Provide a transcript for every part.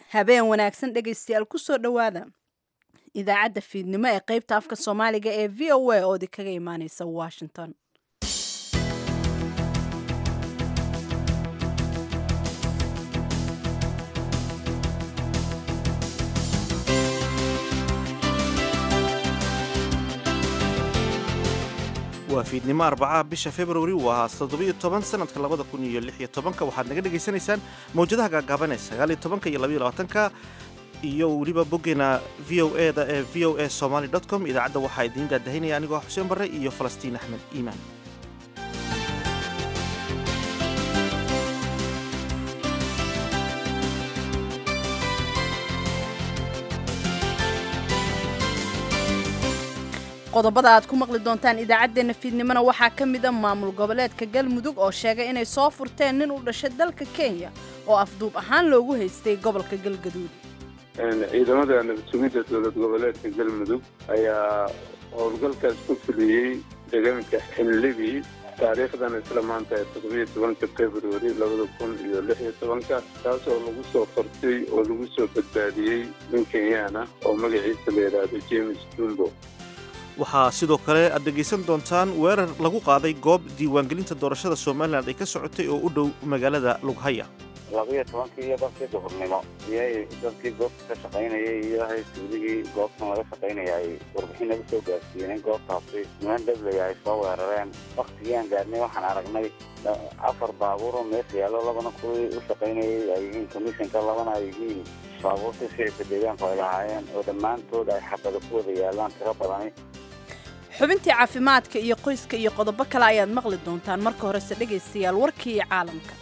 habeen wanaagsan dhegaystayaal ku soo dhowaada idaacadda fiidnimo ee qaybta afka soomaaliga ee v o a oo idinkaga imaaneysa washington. waa fiidnimo arbacaha bisha februari waa 17 sanadka 2016 waxaad naga dhegaysanaysaan mawjadaha gaagaaban ee 19 iyo 22 iyo weliba boggeena v o e da ee voasomali.com. idaacadda waxaa idiin daadahinaya anigoo xuseen barre iyo falastiin axmed iimaan. qodobada aad ku maqli doontaan idaacaddeenna fiidnimona waxaa ka mid a maamul goboleedka galmudug oo sheegay inay soo furteen nin u dhashay dalka kenya oo afduub ahaan loogu haystay gobolka galgaduud. ciidamada nabad-sugidda dowlad goboleedka galmudug ayaa howlgalkaas ku fuliyey deegaanka xinlibi taariikhdan isla maanta ee 17 februari 2016 taasoo lagu soo fartay oo lagu soo badbaadiyey nin kenyaana oo magaciisa la yidhaahdo James Dumbo. waxaa sidoo kale aad dhegaysan doontaan weerar lagu qaaday goob diiwaangelinta doorashada somalilan ay ka socotay oo u dhow magaalada lughaya. 12 iyo dadkii duhurnimo iyay dadkii goobta ka shaqaynayay iyo hay'adihii goobtan laga shaqaynayay warbixin lagu soo gaarsiiyeen goobtaasi niman dawladda ay soo weerareen. waqtigaan gaarnay waxaan aragnay 4 baabuur oo meesha yaalo labana kuwii u shaqaynayay ay yihiin commissionka labana ay yihiin baabuurta shicibka deegaanka ay lahaayeen oo dhammaantood ay xabada ku wada yaalaan tiro badani. xubintii caafimaadka iyo qoyska iyo qodobo kale ayaad maqli doontaan. marka horese dhegaystayaal warkii caalamka.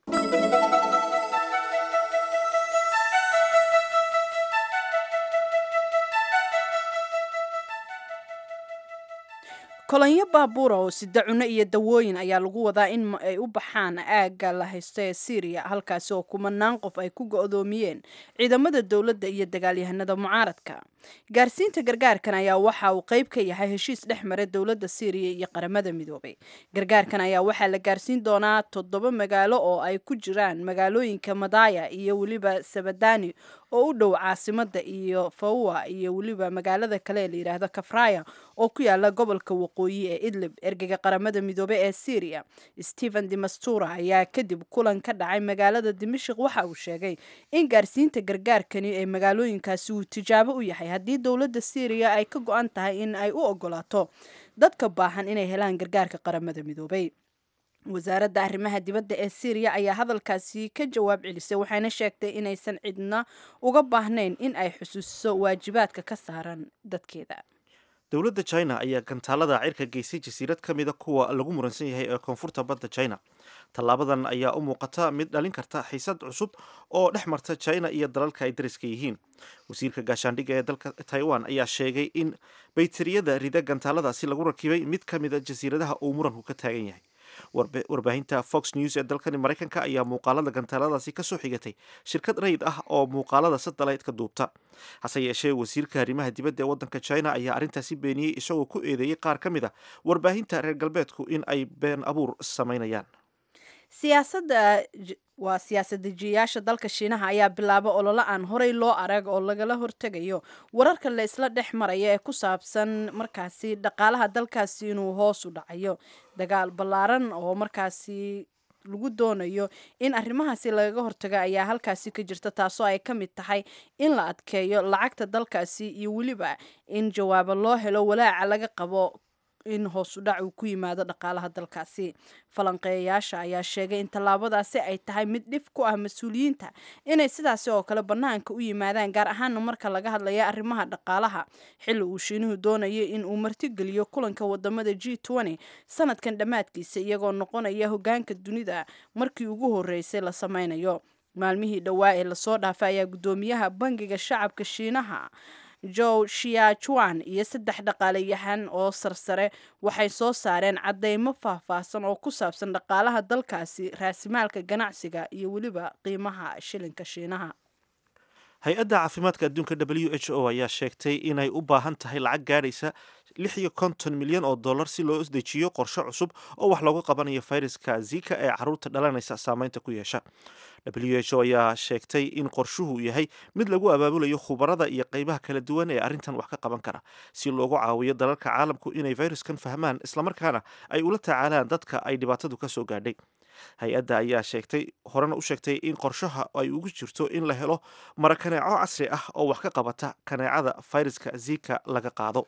kolonyo baabuura oo sida cunno iyo dawooyin ayaa lagu wadaa in ay u baxaan aagga la haysto ee Syria, halkaasi oo kumanaan qof ay ku go'doomiyeen ciidamada dowladda iyo dagaalyahanada mucaaradka. gaarsiinta gargaarkan ayaa waxa uu qayb ka yahay heshiis dhex maray dowladda Syria iyo qaramada midoobay. gargaarkan ayaa waxaa la gaarsiin doonaa 7 magaalo oo ay ku jiraan magaalooyinka Madaya iyo weliba Sabadani oo u dhow caasimada iyo Fawa iyo weliba magaalada kale ee la yiraahdo Kafraya oo ku yaala gobolka waqooyi ee Idlib. ergeyga qaramada midoobay ee Syria Stephen de Mistura ayaa kadib kulan ka dhacay magaalada Dimashq waxa uu sheegay in gaarsiinta gargaarkani ee magaalooyinkaasi uu tijaabo u yahay haddii dowladda Syria ay ka go'an tahay in ay u ogolaato dadka baahan inay helaan gargaarka qaramada midoobay. wasaaradda arrimaha dibadda ee Syria ayaa hadalkaasi ka jawaab celisay waxayna sheegtay inaysan cidna uga baahnayn in ay xusuusiso waajibaadka ka saaran dadkeeda. dowladda China ayaa gantaalada cirka geysay jasiirad ka mid a kuwa lagu muransan yahay ee koonfurta badda China. tallaabadan ayaa u muuqata mid dhalin karta xiisad cusub oo dhex marta China iyo dalalka ay dariska yihiin. wasiirka gaashaandhigga ee dalka Taiwan ayaa sheegay in baytariyada rida gantaaladaasi lagu rakibay mid ka mid a jasiiradaha uu muranku ka taagan yahay. warbaahinta Fox News ee dalkani Mareykanka ayaa muuqaalada gantaaladaasi ka soo xigatay shirkad rayid ah oo muuqaalada satellite ka duubta. hase yeeshee wasiirka arrimaha dibadda ee waddanka China ayaa arrintaasi beeniyey isagoo ku eedeeyay qaar ka mid a warbaahinta reer galbeedku in ay been abuur samaynayaan. siyaasad-dejiyayaasha dalka Shiinaha ayaa bilaabay olole aan horey loo arag oo lagala hortegayo wararka la isla dhex maraya ee ku saabsan markaasi dhaqaalaha dalkaasi inuu hoos u dhacayo. dagaal ballaaran oo markaasi lagu doonayo in arrimahaasi lagaga hortago ayaa halkaasi ka jirta, taasoo ay ka mid tahay in la adkeeyo lacagta dalkaasi iyo weliba in jawaabo loo helo walaaca laga qabo in hoos u dhac uu ku yimaado dhaqaalaha dalkaasi. falanqeeyayaasha ayaa sheegay in tallaabadaasi ay tahay mid dhif ku ah mas-uuliyiinta inay sidaasi oo kale bannaanka u yimaadaan, gaar ahaana marka laga hadlaya arrimaha dhaqaalaha xilli uu Shiinuhu doonayo in uu martigeliyo kulanka wadamada G20 sanadkan dhammaadkiisa iyagoo noqonaya hogaanka dunida markii ugu horeysay la sameynayo. maalmihii dhowaa ee lasoo dhaafay ayaa guddoomiyaha bangiga shacabka Shiinaha Zhou Xiaochuan iyo 3 dhaqaalayahan oo sarsare waxay soo saareen cadeymo faahfaahsan oo ku saabsan dhaqaalaha dalkaasi, raasimaalka ganacsiga iyo weliba qiimaha shilinka Shiinaha. hay-adda caafimaadka adduunka WHO ayaa sheegtay inay u baahan tahay lacag gaadhaysa 56 milyan oo dollar si loo isdejiyo qorshe cusub oo wax looga qabanayo fayraska zika ee caruurta dhalanaysa saameynta ku yeesha. WHO ayaa sheegtay in qorshuhu yahay mid lagu abaabulayo khubarada iyo qeybaha kala duwan ee arrintan wax ka qaban kara si loogu caawiyo dalalka caalamku inay fayraskan fahmaan islamarkaana ay ula tacaalaan dadka ay dhibaatadu ka soo gaadhay. hay-adda ayaa horena u sheegtay in qorshaha ay ugu jirto in la helo mara kaneeco casri ah oo wax ka qabata kaneecada fayraska zika laga qaado.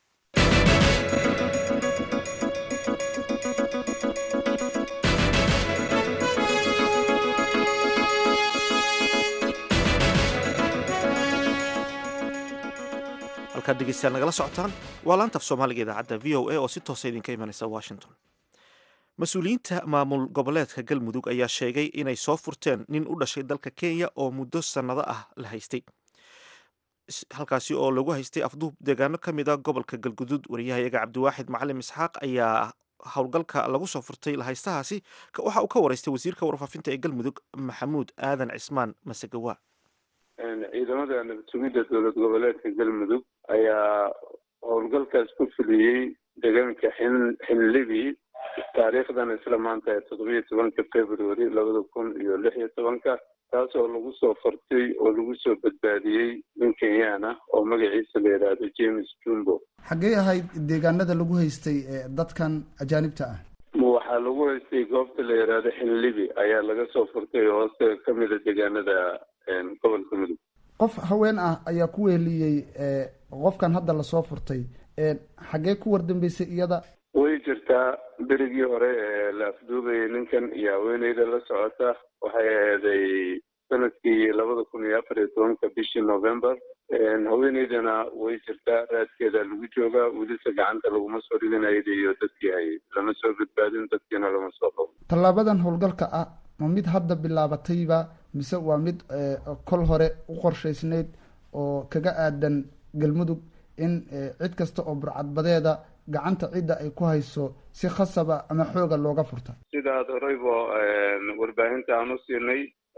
halkaad dhegeystayaal nagala socotaan waa laanta af soomaaliga idaacadda v o a oo si toosa idinka imanaysa washington. mas-uuliyiinta maamul goboleedka galmudug ayaa sheegay inay soo furteen nin u dhashay dalka kenya oo muddo sannado ah la haystay, halkaasi oo lagu haystay afduub deegaano ka mid a gobolka galguduud. wariyahayaga cabdiwaaxid macalin isxaaq ayaa howlgalka lagu soo furtay lahaystahaasi waxa uu ka waraystay wasiirka warfaafinta ee galmudug maxamuud aadan cismaan masegawa. ciidamada nabad sugidda dowlad goboleedka galmudug ayaa howlgalkaas ku fuliyey deegaanka xinlibi taariikhdan isla maanta ee 17 February 2016 taas oo lagu soo furtay oo lagu soo badbaadiyey nin Kenyan ah oo magaciisa la yiraahdo James Jumbo. xagee ahayd deegaanada lagu haystay dadkan ajaanibta ah? waxaa lagu haystay goobta la yiraahdo xinlibi ayaa laga soo furtay oo ka mid ah deegaanada gobolka mudug. qof haween ah ayaa ku weeliyey qofkan hadda la soo furtay, xagee ku wardambeysay iyada? way jirtaa berigii hore ee la afduubayay ninkan iyo haweeneyda la socota waxay ahaday sanadkii 2014 bishii November. haweeneydana way jirtaa raadkeeda lagu joogaa, welise gacanta laguma soo dhiganayo iyo dadkii hayay lama soo badbaadin, dadkiina lama soo qabo. tallaabadan howlgalka ah ma mid hadda bilaabatayba mise waa mid kol hore u qorshaysnayd oo kaga aadan galmudug in cid kasta oo burcadbadeeda gacanta cidda ay ku hayso si khasaba ama xooga looga furta? sidaad horeyba warbaahinta aan u siinay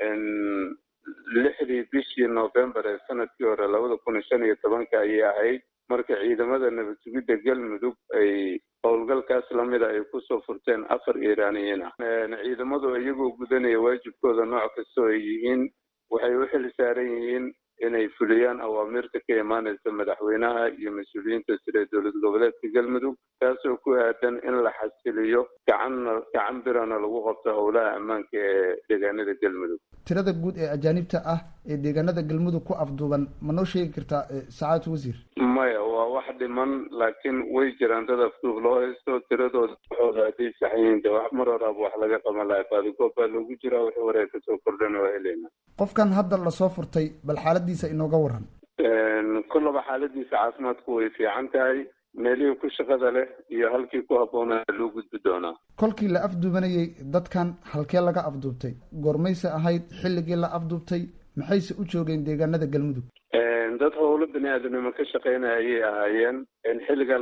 6 bishii November ee sanadkii hore 2015 ayay ahayd marka ciidamada nabad sugidda galmudug ay howlgalkaas lamida ay kusoo furteen 4 Iiraaniyiin ah. ciidamadu iyagoo gudanaya waajibkooda nooc kastoo ay yihiin waxay u xil saaran yihiin inay fuliyaan awaamirta ka imaanaysa madaxweynaha iyo mas-uuliyiinta sare ee dowlad goboleedka galmudug taasoo ku aadan in la xasiliyo gacan birana lagu qabto howlaha ammaanka ee deegaanada galmudug. tirada guud ee ajaanibta ah ee deegaanada galmudug ku afduuban ma noo sheegi kartaa saacad wasiir? maya waa wax dhiman, laakiin way jiraan dad afduub loo haysto. tiradooda waxooda hadday saxayiin de wax mar horaaba wax laga qaban lahaa baadigoob baa loogu jiraa, wixii hore kasoo kordhana waa helayna. qofkan hadda lasoo furtay bal xaaladiisa inooga waran. kullaba xaaladiisa caafimaadku way fiican tahay, meelihii ku shaqada leh iyo halkii ku habboonaa loo gudbi doonaa. kolkii la afduubanayay dadkan halkee laga afduubtay? goormayse ahayd xilligii la afduubtay? maxayse u joogeen deegaanada galmudug? dad howlo bini aadanimo ka shaqeynaya ayay ahaayeen. xilliga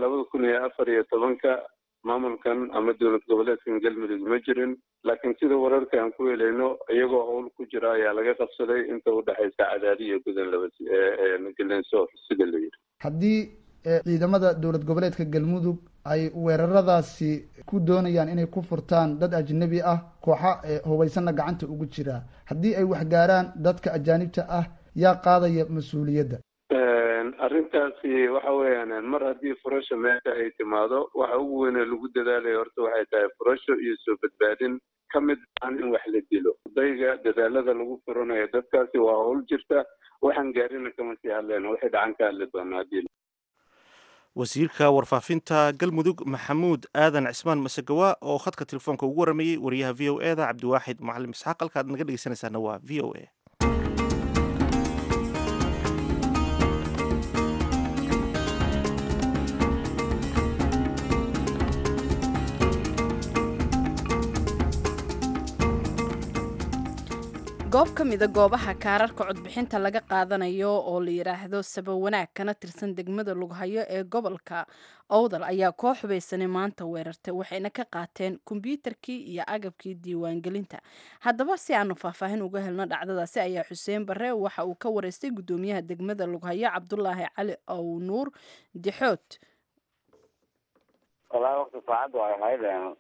2014 maamulkan ama dowlad goboleedkan galmudug ma jirin, laakiin sida wararka aan ku helayno iyagoo howl ku jira ayaa laga qabsaday inta u dhaxaysa cadaadi iyo gudan galenso sida la yiri. haddii ciidamada dowlad goboleedka galmudug ay weeraradaasi ku doonayaan inay ku furtaan dad ajnabi ah, kooxa hubaysanna gacanta ugu jira, haddii ay waxgaaraan dadka ajaanibta ah yaa qaadaya mas-uuliyadda? arrintaasi waxa weeyaan mar haddii furasho meesha ay timaado waxa ugu weyn ee lagu dadaalaya horta waxay tahay furasho iyo soo badbaadin ka mid aan in wax la dilo. dayga dadaalada lagu furanayo dadkaasi waa howl jirta, waxaan gaarina kama sii hadleen, waxay dhacan ka hadli doonaa haddii. wasiirka warfaafinta galmudug maxamuud aadan cismaan masegawa oo khadka telefoonka ugu waramayey wariyaha v o e da cabdiwaaxid macalin isxaaq. halkaad naga dhegeysanaysaana waa v o a. goob ka mida goobaha kaararka codbixinta laga qaadanayo oo la yidhaahdo saba wanaag kana tirsan degmada lughayo ee gobolka owdal ayaa koox hubaysanay maanta weerartay waxayna ka qaateen kombyuutarkii iyo agabkii diiwaangelinta haddaba si aanu faahfaahin uga helno dhacdadaasi ayaa xuseen bare waxa uu ka wareystay gudoomiyaha degmada lughayo cabdulaahi cali ow nuur dixood. walaa waqti saacaddu ay ahayd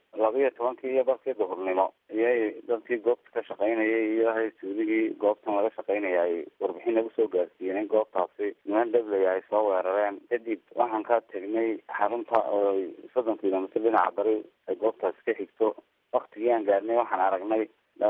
12 iyo barkii duhurnimo iyay dadkii goobta ka shaqaynayay iyo hay'adihii goobtan laga shaqaynayay warbixin lagu soo gaarsiiyeen goobtaasi niman dablay ay soo weerareen kadib waxaan ka tagnay xarunta oo 30 kiiloomitir dhinaca bari ay goobtaasi ka xigto waqtigii aan gaarnay waxaan aragnay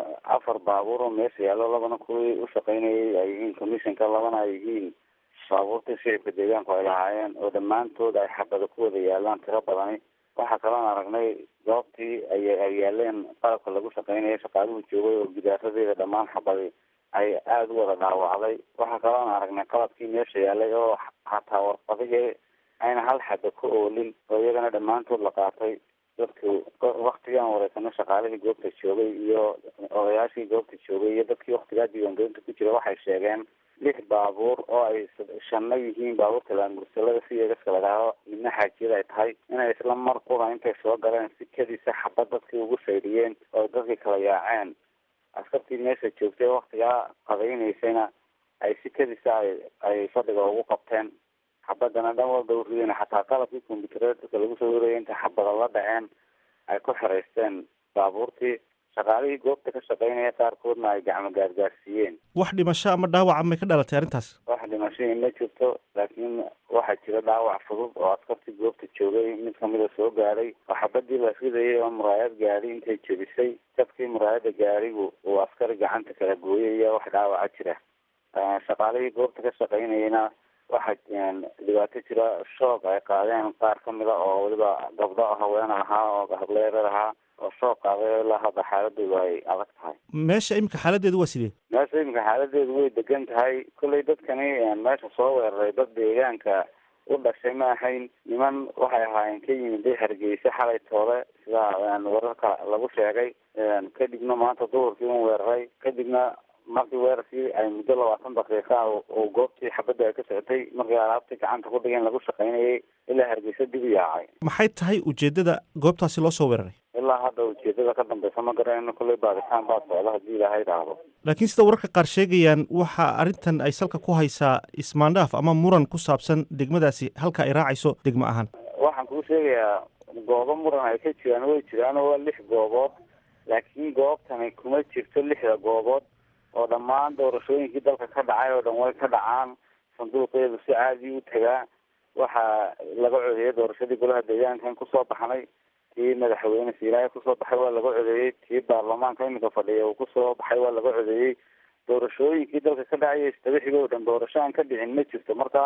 4 baabuur oo meesha yaalo labana kuwii u shaqaynayay ay yihiin commissionka labana ay yihiin baabuurta shicibka deegaanku ay lahaayeen oo dhammaantood ay xabada ku wada yaalaan tiro badani waxaa kaloon aragnay goobtii ay yaaleen qalabka lagu shaqaynaya shaqaaluhu joogay oo gidaaradeeda dhammaan xabadi ay aada u wada dhaawacday waxaa kaloon aragnay qalabkii meesha yaalay oo hataa warqadihii ayna hal xaba ku oolin oo iyagana dhammaantood la qaatay dadku waktigaan wareysano shaqaalihii goobta joogay iyo odayaashii goobta joogay iyo dadkii waktigaa diiwaangelinta ku jira waxay sheegeen 6 baabuur oo ay 5 yihiin baabuurta laamursalada si eegaska lagaao midna xaajiyada ay tahay inay isla mar qura intay soo galeen si kadisa xabad dadkii ugu faydhiyeen oo dadkii kala yaaceen askartii meesha joogtay waktigaa qadaynaysayna ay si kadisa ay fadhiga ugu qabteen xabadana dhan walba u rideen xataa qalabkii kombyuutarka lagu soo warayay inta xabada la dhaceen ay ku xiraysteen baabuurtii shaqaalihii goobta ka shaqaynaya qaarkoodna ay gacmo gaargaarsiiyeen. wax dhimasho ama dhaawac may ka dhalatay arrintaas? wax dhimasho ma jirto laakiin waxaa jira dhaawac fudud oo askartii goobta joogay mid kamida soo gaaray oo xabadii la ridayay oo muraayad gaari intay jebisay jabkii muraayada gaarigu uu askari gacanta kala gooyay iyo wax dhaawaca jira. shaqaalihii goobta ka shaqaynayana waxaa dhibaato jira shoog ay qaadeen qaar kamida oo weliba gabdho haween ahaa oo hableerer ahaa oo soo qaaday ilaa hadda xaaladoodu ay adag tahay. meesha imika xaaladeedu waa sidee? meesha imika xaaladeedu way degan tahay kolley dadkani meesha soo weeraray dad deegaanka u dhashay ma ahayn niman waxay ahaayeen ka yimid hargeysa xalay toole sida wararka lagu sheegay kadibna maanta duhurkii un weeraray kadibna markii weerarkii ay muddo 20 daqiiqa oo goobtii xabadda ay ka socotay markii alaabtii gacanta ku dhigeen lagu shaqaynayay ilaa hargeysa dib u yaacay. maxay tahay ujeedada goobtaasi loo soo weeraray? ilaa hadda ujeedada ka dambeysa ma garanayno kolley baaritaan baa socda haddii ilaahay idhaahdo. laakiin sida wararka qaar sheegayaan waxa arrintan ay salka ku haysaa ismaandhaaf ama muran ku saabsan degmadaasi halka ay raacayso degmo ahaan. waxaan kuu sheegayaa goobo muran ay ka jiraan way jiraan oo waa 6 goobood laakiin goobtani kuma jirto 6 goobood oo dhammaan doorashooyinkii dalka ka dhacay oo dhan way ka dhacaan sanduuqeedu si caadi u tagaa waxaa laga codeeyay doorashadii golaha deegaankan kusoo baxnay tii madaxweyne siilaaye kusoo baxay waa laga codeeyey tii baarlamaanka iminka fadhiya uu kusoo baxay waa laga codeeyey doorashooyinkii dalka ka dhacay istabixigii oo dhan doorasho aan ka dhicin ma jirto marka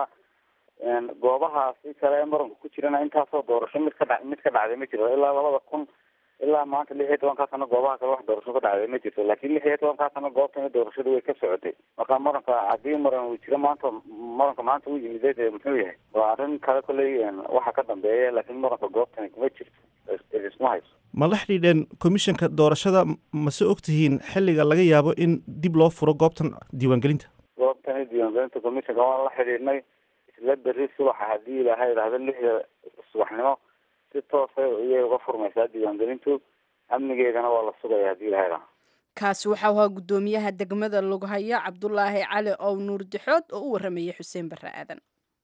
goobahaasi kale ee muranka ku jirana intaasoo doorasho mid ka dhacday ma jiro ilaa 2000 ilaa maanta 16 sano goobaha kale wax doorasho ka dhacday ma jirto laakiin 16 sano goobtan doorashadu way ka socotay marka muranka haddii muran uu jiro maanta muranka maanta uu yimid muxuu yahay waa arrin kale kolley waxa ka dambeeya laakiin muranka goobtan kuma jirto isma hayso. ma la xidhiidheen komishanka doorashada mase ogtihiin xilliga laga yaabo in dib loo furo goobtan diiwaangelinta? goobtan diiwaangelinta komishanka waan la xidhiidhnay isla berri subaxa haddii ilaahay idhaahdo 6 subaxnimo si toosa iyay uga furmaysaa diiwaangelintu amnigeedana waa la sugaya haddii ilahay idhaahdo. kaasi waxa uu ahaa gudoomiyaha degmada lughayo cabdulaahi cali ow nuur dixood oo u waramayay xuseen bare aadan.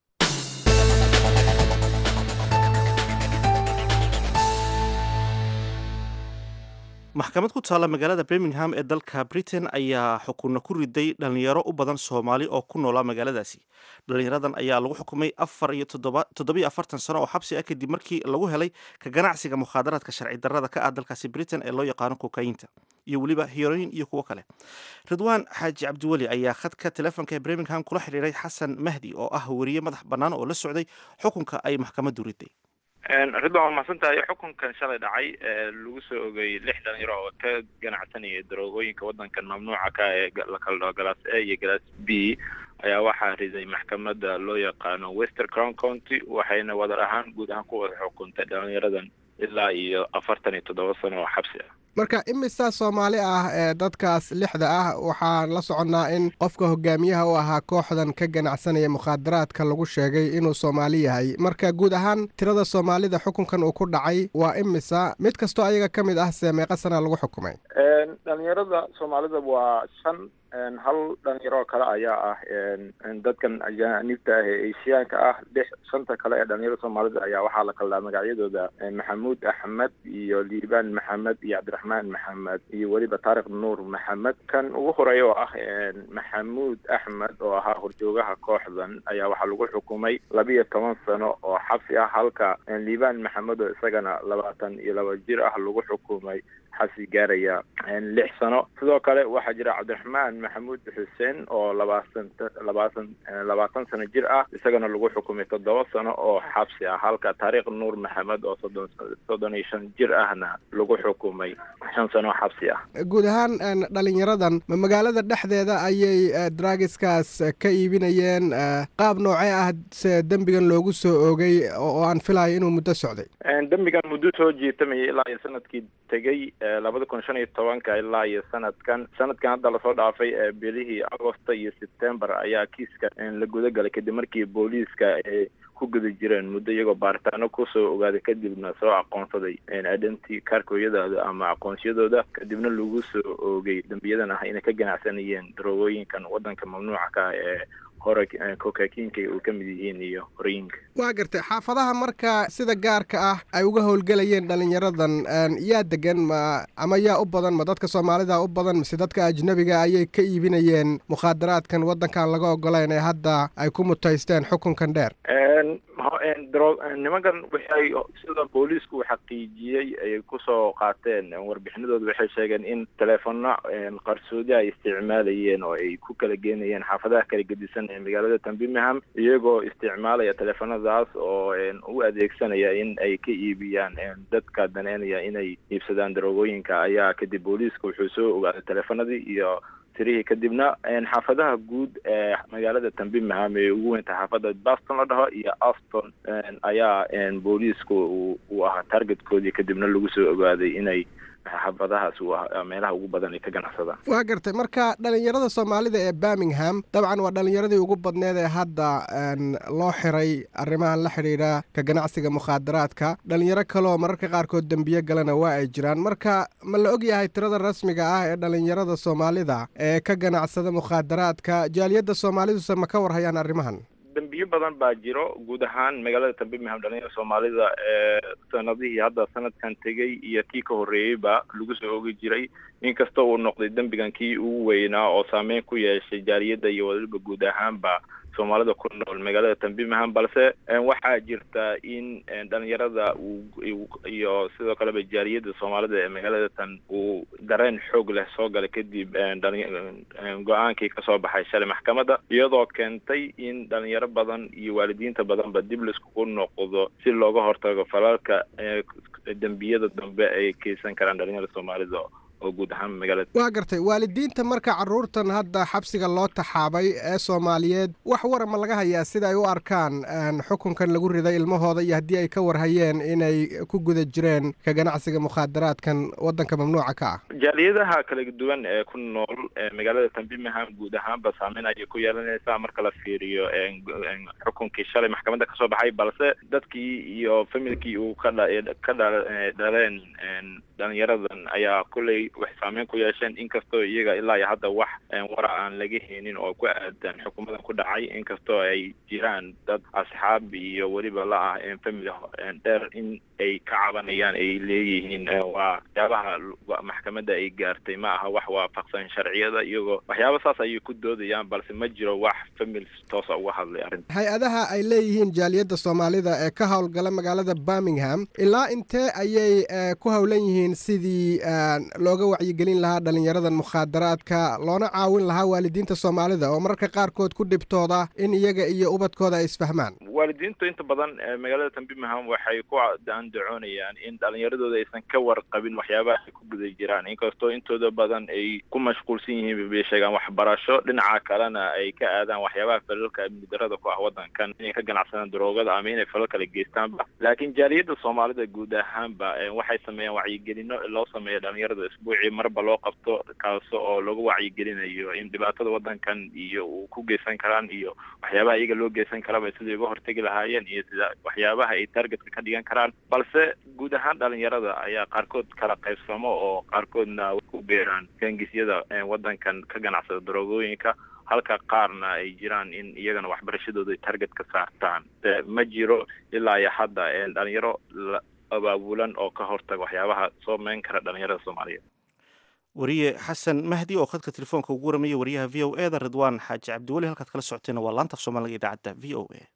maxkamad ku taalla magaalada birmingham ee dalka britain ayaa xukunna ku riday dhalinyaro u badan soomaali oo ku noolaa magaaladaasi. dhalinyaradan ayaa lagu xukumay 47 sano oo xabsi ah kadib markii lagu helay ka ganacsiga mukhaadaraadka sharci darrada ka ah dalkaasi britain ee loo yaqaano kokayinta iyo weliba heroin iyo kuwo kale. ridwaan xaaji cabdiweli ayaa khadka telefoonka ee birmingham kula xidhiiray xasan mahdi oo ah wariye madax bannaan oo la socday xukunka ay maxkamaddu riday. ridwaan waa mahadsantahay. xukunkan shalay dhacay lagu soo ogay 6 dhalinyaro oo ka ganacsanaya daroogooyinka wadankan mamnuuca ka ee la kala dhaho galaas A iyo galaas B ayaa waxaa riday maxkamadda loo yaqaano Western Crown County waxayna wadar ahaan guud ahaan ku wada xukuntay dhalinyaradan ilaa iyo 47 sano oo xabsi ah. marka imisa Soomaali ah ee dadkaas 6 ah waxaan la soconnaa in qofka hogaamiyaha u ahaa kooxdan ka ganacsanaya mukhaadaraadka lagu sheegay inuu Soomaali yahay marka guud ahaan tirada Soomaalida xukunkan uu ku dhacay waa imisa mid kasto ayaga kamid ah meeqa sana lagu xukumay dhalinyarada Soomaalida waa 5 hal dhalinyaro kale ayaa ah dadkan ajaanibta ah ee Asiyaanka ah 5 kale ee dhalinyarada Soomaalida ayaa waxaa la kala magacyadooda Maxamuud Axmed iyo Liibaan Maxamed iyo Cabdiraxmaan Maxamed iyo waliba Taariq Nuur Maxamed kan ugu horeeyo ah Maxamuud Axmed oo ahaa horjoogaha kooxdan ayaa waxaa lagu xukumay 12 sano oo xabsi ah halka Liibaan Maxamed oo isagana 22 jir ah lagu xukumay xasi gaaraya 6 sano sidoo kale waxaa jira Cabdiraxmaan Maxamuud Xuseen oo 20 sano jir ah isagana lagu xukumay 7 sano oo xabsi ah halka Taariq Nuur Maxamed oo 35 jir ahna lagu xukumay 5 sano xabsi ah guud ahaan dhalinyaradan magaalada dhexdeeda ayay drugskaas ka iibinayeen qaab noocee ah dambigan loogu soo oogay oo aan filayo inuu muddo socday dambigan muddo soo jiitamay ilaa sanadkii tagay 2015 ilaa iyo sanadkan hadda la soo dhaafay bilihii Agosto iyo September ayaa kiiska la guda galay kadib markii booliiska ay ku guda jireen muddo iyagoo baaritaano ku soo ogaaday kadibna soo aqoonsaday identity karkooyada ama aqoonsiyadooda kadibna lagu soo oogay dambiyadan ah inay ka ganacsanayeen darooyinkan wadanka mamnuuca ka ee hore kokakiinka uu ka mid yihiin iyo horooyinka waa gartay xaafadaha marka sida gaarka ah ay uga howlgalayeen dhalinyaradan yaa degan ama yaa u badan ma dadka Soomaalida u badan mise dadka ajnabiga ayay ka iibinayeen mukhaadaraadkan wadankan laga ogolayn ee hadda ay ku mutaysteen xukunkan dheer nimankan waxay sida booliisku xaqiijiyay ay ku soo qaateen warbixinadooda waxay sheegeen in telefoonno qarsoodi ay isticmaalayeen oo ay ku kala geenayeen xaafadaha kala gedisan ee magaalada Birmingham iyagoo isticmaalaya telefoonadaas oo u adeegsanaya in ay ka iibiyaan dadka daneynaya inay iibsadaan darooyinka ayaa kadib booliisku wuxuu soo ogaaday telefoonadii iyo tirihii kadibna xaafadaha guud ee magaalada Birmingham ee ugu weyn xaafada Boston la dhaho iyo Aston ayaa booliisku uu ahaa targetkoodii kadibna lagu soo ogaaday inay xaafadahaas meelaha ugu badan ay ka ganacsadaan waa gartay marka dhalinyarada Soomaalida ee Birmingham dabcan waa dhalinyaradii ugu badneed ee hadda loo xiray arrimahan la xiriira ka ganacsiga mukhaadaraadka dhalinyaro kale oo mararka qaarkood dambiye galana waa ay jiraan marka ma la og yahay tirada rasmiga ah ee dhalinyarada Soomaalida ee ka ganacsada mukhaadaraadka jaaliyadda Soomaalidu ma ka warhayaan arrimahan dambiyo badan baa jiro guud ahaan magaalada Birmingham dhalinyarada Soomaalida ee sanadihii hadda sanadkan tagay iyo kii ka horeeyayba lagu soo oogi jiray inkastoo uu noqday dambigan kii ugu weynaa oo saameyn ku yeeshay jaaliyadda iyo waliba guud ahaanba Soomaalida ku nool magaalada Birmingham balse waxaa jirta in dhalinyarada iyo sidoo kale jaaliyadda Soomaalida ee magaalada tan uu dareen xoog leh soo galay kadib go'aankii ka soo baxay shalay maxkamadda iyadoo keentay in dhalinyaro badan iyo waalidiinta badanba dib isku noqdo si looga hortago falalka dambiyada dambe ay keensan karaan dhalinyarada Soomaalida oo guud ahaan magaalada waa gartay waalidiinta marka caruurtan hadda xabsiga loo taxaabay ee Soomaaliyeed wax war ma laga hayaa sida ay u arkaan xukunkan lagu riday ilmahooda iyo hadii ay ka warhayeen inay ku guda jireen ka ganacsiga mukhaadaraadkan wadanka mamnuuca ka ah jaaliyadaha kala duwan ee ku nool magaalada Birmingham guud ahaanba saameyn ay ku yeelanaysaa marka la fiiriyo xukunkii shalay maxkamadda ka soo baxay balse dadkii iyo familkii uu ka dhaleen dhalinyaradan ayaa kulay wax saameyn ku yeesheen inkastoo iyaga ilaa iyo hadda wax wara aan laga heenin oo ku aadan xukuumadda ku dhacay inkastoo ay jiraan dad asxaab iyo waliba la ah family dheer in ay ka cabanayaan ay leeyihiin waa waxyaabaha maxkamadda ay gaartay ma aha wax waafaqsan sharciyada iyagoo waxyaabo saas ay ku doodayaan balse ma jiro wax family toos ah uga hadlay arrinta hay-adaha ay leeyihiin jaaliyadda Soomaalida ee ka howlgala magaalada Birmingham ilaa intee ayay ku howlan yihiin sidii looga wacyigelin lahaa dhalinyaradan mukhaadaraadka loona caawin lahaa waalidiinta Soomaalida oo mararka qaarkood ku dhibtooda in iyaga iyo ubadkooda ay isfahmaan waalidiintu inta badan magaalada Birmingham waxay ku andacoonayaan in dhalinyaradooda aysan ka warqabin waxyaabaha ay ku guda jiraan, inkastoo intooda badan ay ku mashquulsan yihiin bay sheegaan waxbarasho, dhinaca kalena ay ka aadaan waxyaabaha falalka amni darrada ku ah waddankan, inay ka ganacsadaan daroogada ama inay falal kale geystaanba. laakiin jaaliyadda soomaalida guud ahaanba waxay sameeyaan wacyigelino loo sameeya dhalinyarada isbuucii marba loo qabto, kaas oo lagu wacyigelinayo in dhibaatada waddankan iyo uu ku geysan karaan iyo waxyaabaha iyaga loo geysan karaba sidai uga hortegi lahaayeen iyo sida waxyaabaha ay targetka ka dhigan karaan. balse guud ahaan dhalinyarada ayaa qaarkood kala qaybsamo oo qaarkoodna ku beeraan gangisyada waddankan ka ganacsada daroogooyinka, halka qaarna ay jiraan in iyagana waxbarashadooda target ka saartaan. ma jiro ilaa iyo hadda dhalinyaro abaabulan oo ka hortaga waxyaabaha soo meyn kara dhalinyarada soomaaliyeed. wariye xasan mahdi oo khadka telefoonka ugu waramaya wariyaha v o e da ridwaan xaaji cabdiweli. halkaad kala socoteena waa laanta af soomaaliga idaacadda v o e.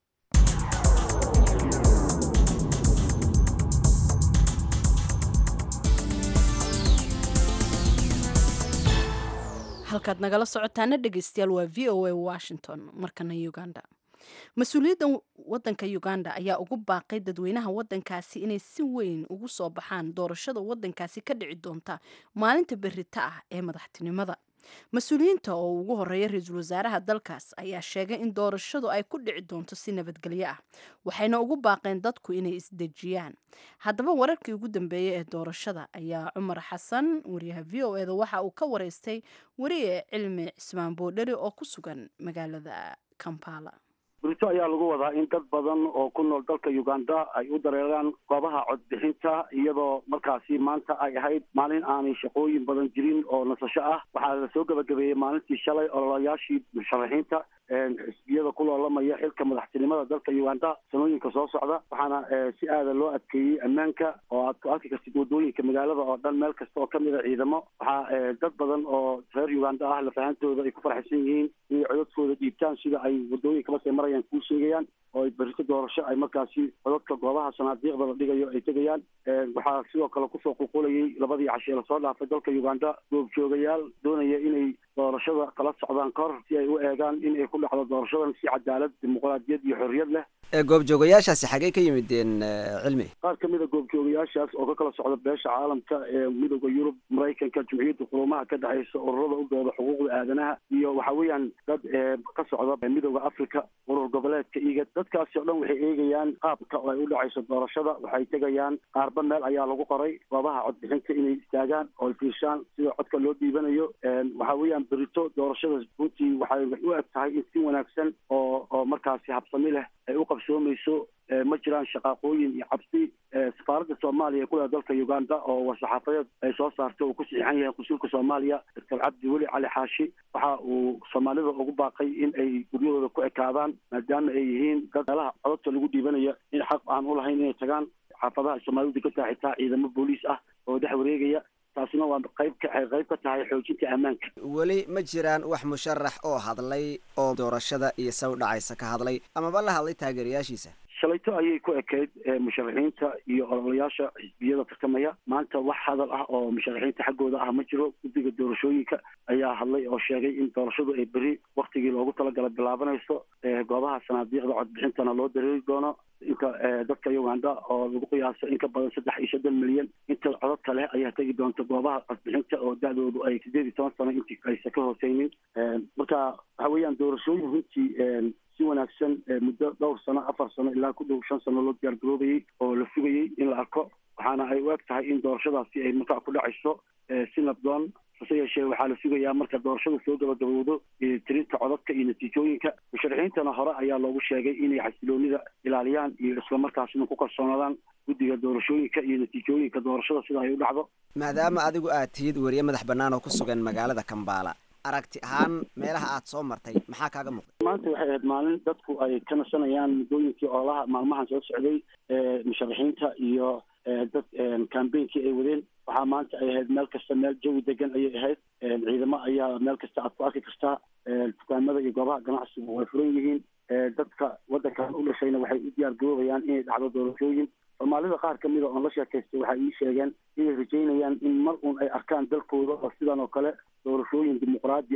halkaad nagala socotaana dhegeystayaal waa v o a washington. markana uganda, mas-uuliyadda wadanka uganda ayaa ugu baaqay dadweynaha wadankaasi inay si weyn ugu soo baxaan doorashada wadankaasi ka dhici doonta maalinta berita ah ee madaxtinimada. mas-uuliyiinta oo ugu horeeya ra-iisul wasaaraha dalkaas ayaa sheegay in doorashadu ay ku dhici doonto si nabadgelyo ah, waxayna ugu baaqeen dadku inay isdejiyaan. haddaba wararkii ugu dambeeyey ee doorashada ayaa cumar xasan, wariyaha v o eda, waxa uu ka wareystay wariye cilmi cismaan boodheri oo ku sugan magaalada kampala. burito ayaa lagu wadaa in dad badan oo ku nool dalka uganda ay u dareeraan goobaha codbixinta, iyadoo markaasi maanta ay ahayd maalin aanay shaqooyin badan jirin oo nasasho ah. waxaa la soo gabagabeeyey maalintii shalay ololayaashii musharaxiinta xisbiyada ku loolamaya xilka madaxtinimada dalka uganda sanooyinka soo socda, waxaana si aada loo adkeeyey ammaanka oo aad ku arki kartid wadooyinka magaalada oo dhan, meel kasta oo kamid a ciidamo. waxaa dad badan oo reer uganda ah lafahantooda ay ku faraxsan yihiin inay codadkooda dhiibtaan, sida ay wadooyinka markay marayaan kuu sheegayaan, oo ay berito doorasho ay markaasi codadka goobaha sanaadiiqda la dhigayo ay tegayaan. waxaa sidoo kale kusoo qulqulayay labadii cashe lasoo dhaafay dalka uganda goobjoogayaal doonaya inay doorashada kala socdaan kahor si ay u eegaan in ay ku dhacdo doorashadan si cadaalad, dimuqraadiyad iyo xorriyad leh. goobjoogayaashaasi xagee ka yimideen cilmi? qaar kamid a goobjoogayaashaas oo ka kala socda beesha caalamka ee midooda yurub, maraykanka, jumciyadda quruumaha ka dhexeysa, ururada u dooda xuquuqda aadanaha, iyo waxa weeyaan dad ka socda midooda africa, urur goboleedka igad. dadkaasi oo dhan waxay eegayaan qaabka oo ay u dhacayso doorashada. waxay tegayaan qaarba meel ayaa lagu qoray goobaha codbixinta inay istaagaan oo ay fiirshaan sida codka loo dhiibanayo. waxa weeyaan berito doorashada runtii waxay u eg tahay in si wanaagsan oo markaasi habsami leh ay u qabsoomayso. ma jiraan shaqaaqooyin iyo cabsi. safaaradda soomaaliya ee ku leh dalka uganda oo war-saxaafadeed ay soo saartay uu ku saxiixan yahay consulka soomaaliya doctor cabdi weli cali xaashi, waxa uu soomaalida ugu baaqay in ay guryahooda ku ekaadaan maadaama ay yihiin dad meelaha codadka lagu dhiibanaya in xaq aan u lahayn inay tagaan. xaafadaha soomaalidu ka tahay xitaa ciidamo booliis ah oo dhex wareegaya. taasina waa qayb ka tahay xoojinta ammaanka. weli ma jiraan wax musharax oo hadlay oo doorashada iyo saw dhacaysa ka hadlay amaba la hadlay taageerayaashiisa? shalayto ayay ku ekayd musharaxiinta iyo ololayaasha xisbiyada tartamaya. maanta wax hadal ah oo musharaxiinta xaggooda ah ma jiro. guddiga doorashooyinka ayaa hadlay oo sheegay in doorashadu ay beri waktigii loogu talagala bilaabanayso. goobaha sanaadiiqda codbixintana loo dareeri doono. inta dadka uganda oo lagu qiyaaso in ka badan 3.5 milyan inta codadka leh ayaa tegi doonta goobaha codbixinta oo da-doodu ay 18 sano intii aysa ka hooseynin. marka waxa weeyaan doorashooyin runtii si wanaagsan muddo dhowr sano, 4 sano ilaa ku dhow 5 sano loo diyaargaroobayay oo la sugayay in la arko. waxaana ay u eg tahay in doorashadaasi ay markaa ku dhacayso si nabdoon. hase yeeshee waxaa la sugayaa marka doorashadu soo gabagabowdo tirinta codadka iyo natiijooyinka. musharaxiintana hore ayaa loogu sheegay inay xasiloonida ilaaliyaan iyo islamarkaasina ku kalsoonaadaan guddiga doorashooyinka iyo natiijooyinka doorashada sida ay u dhacdo. maadaama adigu aad tihid wariye madax bannaan oo ku sugan magaalada Kampala, aragti ahaan meelaha aad soo martay maxaa kaaga muuqday? maanta waxay ahayd maalin dadku ay ka nasanayaan muddooyinkii ololaha maalmahan soo socday musharaxiinta iyo dad campaignki ay wadeen. waxaa maanta ay ahayd meel kasta meel jawi degan ayay ahayd. ciidamo ayaa meel kasta aad ku arki kartaa. dukaamada iyo goobaha ganacsigu way furan yihiin. dadka wadankan u dhashayna waxay u diyaar garoobayaan inay dhacdo doorashooyin. soomaalida qaar kamid a oon la sheekaystay waxay ii sheegeen inay rajaynayaan in mar uun ay arkaan dalkooda oo sidan oo kale doorashooyin dimuqraadi ah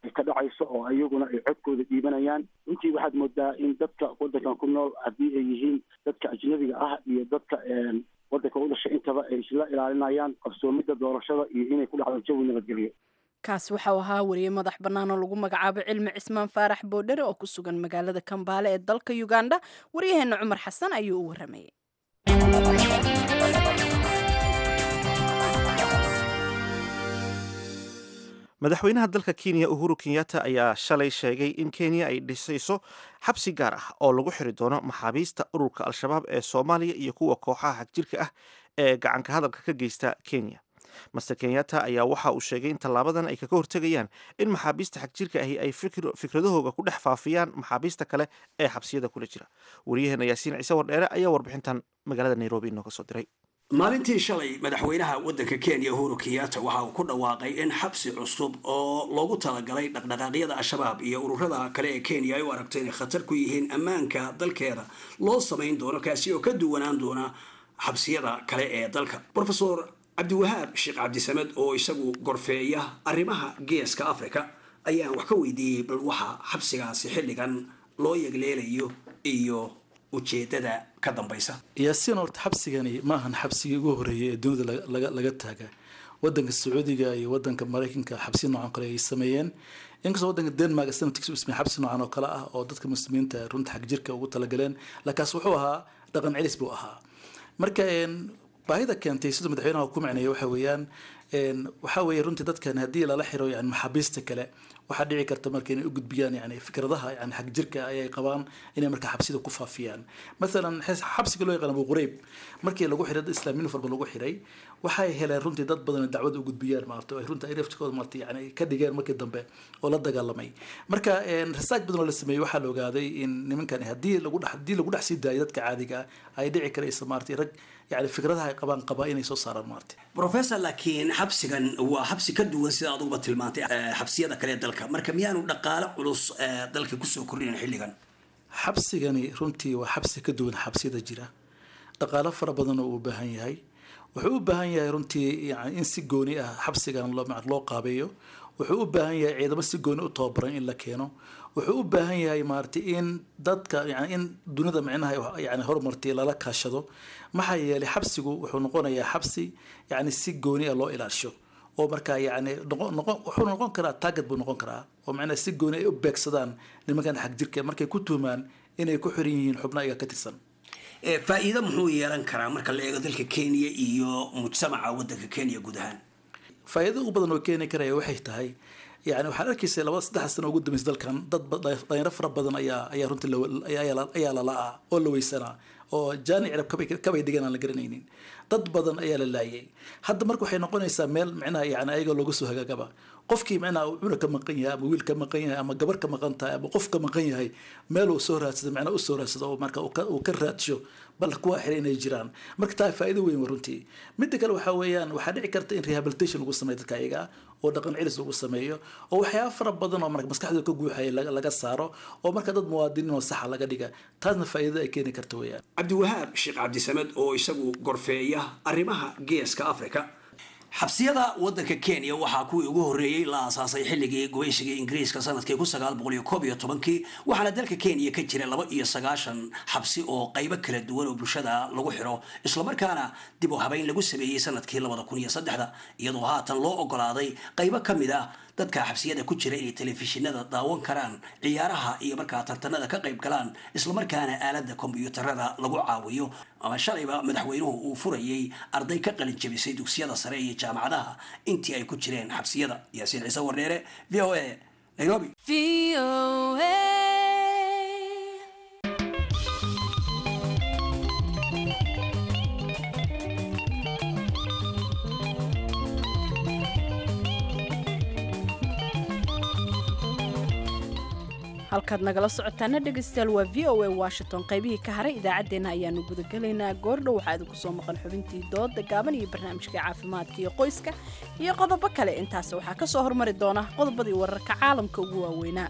ka dhacayso oo iyaguna ay codkooda dhiibanayaan. runtii waxaad moodaa in dadka waddankan ku nool haddii ay yihiin dadka ajnabiga ah iyo dadka waddanka u dhashay intaba ay isla ilaalinayaan qabsoomidda doorashada iyo inay ku dhacdo jawi nabadgelyo. kaas waxau ahaa wariye madax bannaan oo lagu magacaabo cilmi cismaan faarax boodhere oo ku sugan magaalada kambaale ee dalka uganda. waryaheena cumar xasan ayuu u waramayay. madaxweynaha dalka kenya uhuru kenyatta ayaa shalay sheegay in kenya ay dhisayso xabsi gaar ah oo lagu xiri doono maxaabiista ururka al-shabaab ee soomaaliya iyo kuwa kooxaha xagjirka ah ee gacanka hadalka ka geysta kenya. master kenyatta ayaa waxa uu sheegay in tallaabadan ay kaga hortegayaan in maxaabiista xagjirka ahi ay fikradahooga ku dhex faafiyaan maxaabiista kale ee xabsiyada kula jira. waryaheena yaasiin ciise wardheere ayaa warbixintan magaalada nairobi inooga soo diray. maalintii shalay madaxweynaha waddanka kenya uhuru kenyatta waxa uu ku dhawaaqay in xabsi cusub oo loogu talagalay dhaqdhaqaaqyada al-shabaab iyo ururada kale ee kenya ay u aragto inay khatar ku yihiin ammaanka dalkeeda loo samayn doono kaasi oo ka duwanaan doona xabsiyada kale ee dalka. profesor cabdiwahaab sheekh cabdisamed oo isagu gorfeeya arrimaha geeska africa ayaan wax ka weydiiyey bal waxa xabsigaasi xilligan loo yegleelayo iyo ujeedada ka dambaysa. yaasiin horta xabsigani maahan xabsigii ugu horeeyay ee dunida laga taaga. wadanka sacuudiga iyo wadanka maraykanka xabsi noocan kale ay sameeyeen. inkastoo wadanka denmark sanadkiisu ismay xabsi noocan oo kale ah oo dadka muslimiinta runta xag jirka ugu talagaleen laakiin wuxuu ahaa dhaqan celis buu ahaa. marka baahida keentay sidoo madaxweynaha ku macneeyay waxa weeye runtii dadkan haddii lala xiro yani maxaabiista kale waxaa dhici karta marka inay u gudbiyaan yani fikradaha yani xag jirka ayay qabaan inay marka xabsida ku faafiyaan. maalan xabsiga loo yaqaan abu qurayb markii lagu xiray dad islaamiyiin farba lagu xiray waxay heleen runtii dad badan dacwad u gudbiyaan maarto ay runtii ay naftikooda maartay yani ka dhigeen markii dambe oo la dagaalamay. marka research badan oo la sameeyay waxaa la ogaaday in nimankan haddii lagu dhex sii daayo dadka caadiga ay dhici karaysa maartay rag يعني فكرتها قبان قبائل يسوع صار مارتي. بروفيسور لكن حبس كان هو حبس كدو سيدا أضوبة المانتي حبسية ذا كلية دلك مركميان ودقالة علوس دلك كسو كورين حلي كان. حبس يعني رنتي وحبس كدو حبسية ذا جرا دقالة فربضنا وبهني هاي وحب بهني رنتي يعني إن سجوني حبس كان الله مع الله قابيو وحب بهني عيدا بس سجوني وطابرين إلا كانوا wuxuu u baahan yahay maartay in dadka yani in dunida macnaha yani horumartii lala kaashado maxaa yeelay xabsigu wuxuu noqonayaa xabsi yani si gooni ah loo ilaasho oo markaa yani wuxuu noqon karaa target buu noqon karaa oo macnaha si gooni ay u beegsadaan nimankan xag jirka markay ku tuumaan inay ku xiran yihiin xubno iyaga ka tirsan. faa'iido muxuu yeelan karaa marka la eego dalka Kenya iyo mujtamaca waddanka Kenya guud ahaan? faa'iido ugu badan oo keeni karaya waxay tahay يعني waxaan arkaysaa 2-3 sano ugu dambeysay dalkan dad dhalinyaro fara badan ayaa runtii ayaa la laa oo la weysana oo jaani cirab ka bay dhigan aan la garanaynin dad badan ayaa la laayay hadda marka waxay noqonaysaa meel macnaha yani ayaga looga soo hagaagaba qofkii macnaha uu ka maqan yahay ama wiil ka maqan yahay ama gabar ka maqan tahay ama qof ka maqan yahay meel uu soo raadsado macnaha uu soo raadsado oo marka uu ka raadsho bal kuwa xiray inay jiraan marka taa faa'iido weyn runtii. mid kale waxa weeyaan waxa dhici karta in rehabilitation lagu sameeyo dadka ayaga oo dhaqan celis lagu sameeyo oo waxyaabo fara badan oo marka maskaxdooda ka guuxay laga saaro oo marka dad muwaadiniin oo sax laga dhiga taasna faa'iido ay keeni karto weeyaan. cabdiwahaab sheekh cabdisamed oo isagu gorfeeya arrimaha geeska africa xabsiyada waddanka Kenya waxaa kuwii ugu horeeyay la aasaasay xilligii gumaysigii Ingiriiska sanadkii 1911 waxaana dalka Kenya ka jiray 29 xabsi oo qaybo kala duwan oo bulshada lagu xiro isla markaana dib u habeyn lagu sameeyay sanadkii 2003 iyadoo haatan loo ogolaaday qaybo kamid ah dadka xabsiyada ku jira inay telefishinada daawan karaan ciyaaraha iyo markaa tartanada ka qayb galaan isla markaana aaladda kombiyuutarada lagu caawiyo. ama shalayba madaxweynuhu uu furayay arday ka qalin jabisay dugsiyada sare iyo jaamacadaha intii ay ku jireen xabsiyada. yaasiin ciise wardheere VOA Nairobi. halkaad nagala socotaana dhegaystayaal waa VOA Washington qaybihii ka haray idaacadeena ayaanu gudagalaynaa goordhow waxaa idinku soo maqan xubintii dooda gaaban iyo barnaamijka caafimaadka iyo qoyska iyo qodobo kale intaas waxaa ka soo hormari doona qodobadii wararka caalamka ugu waaweynaa.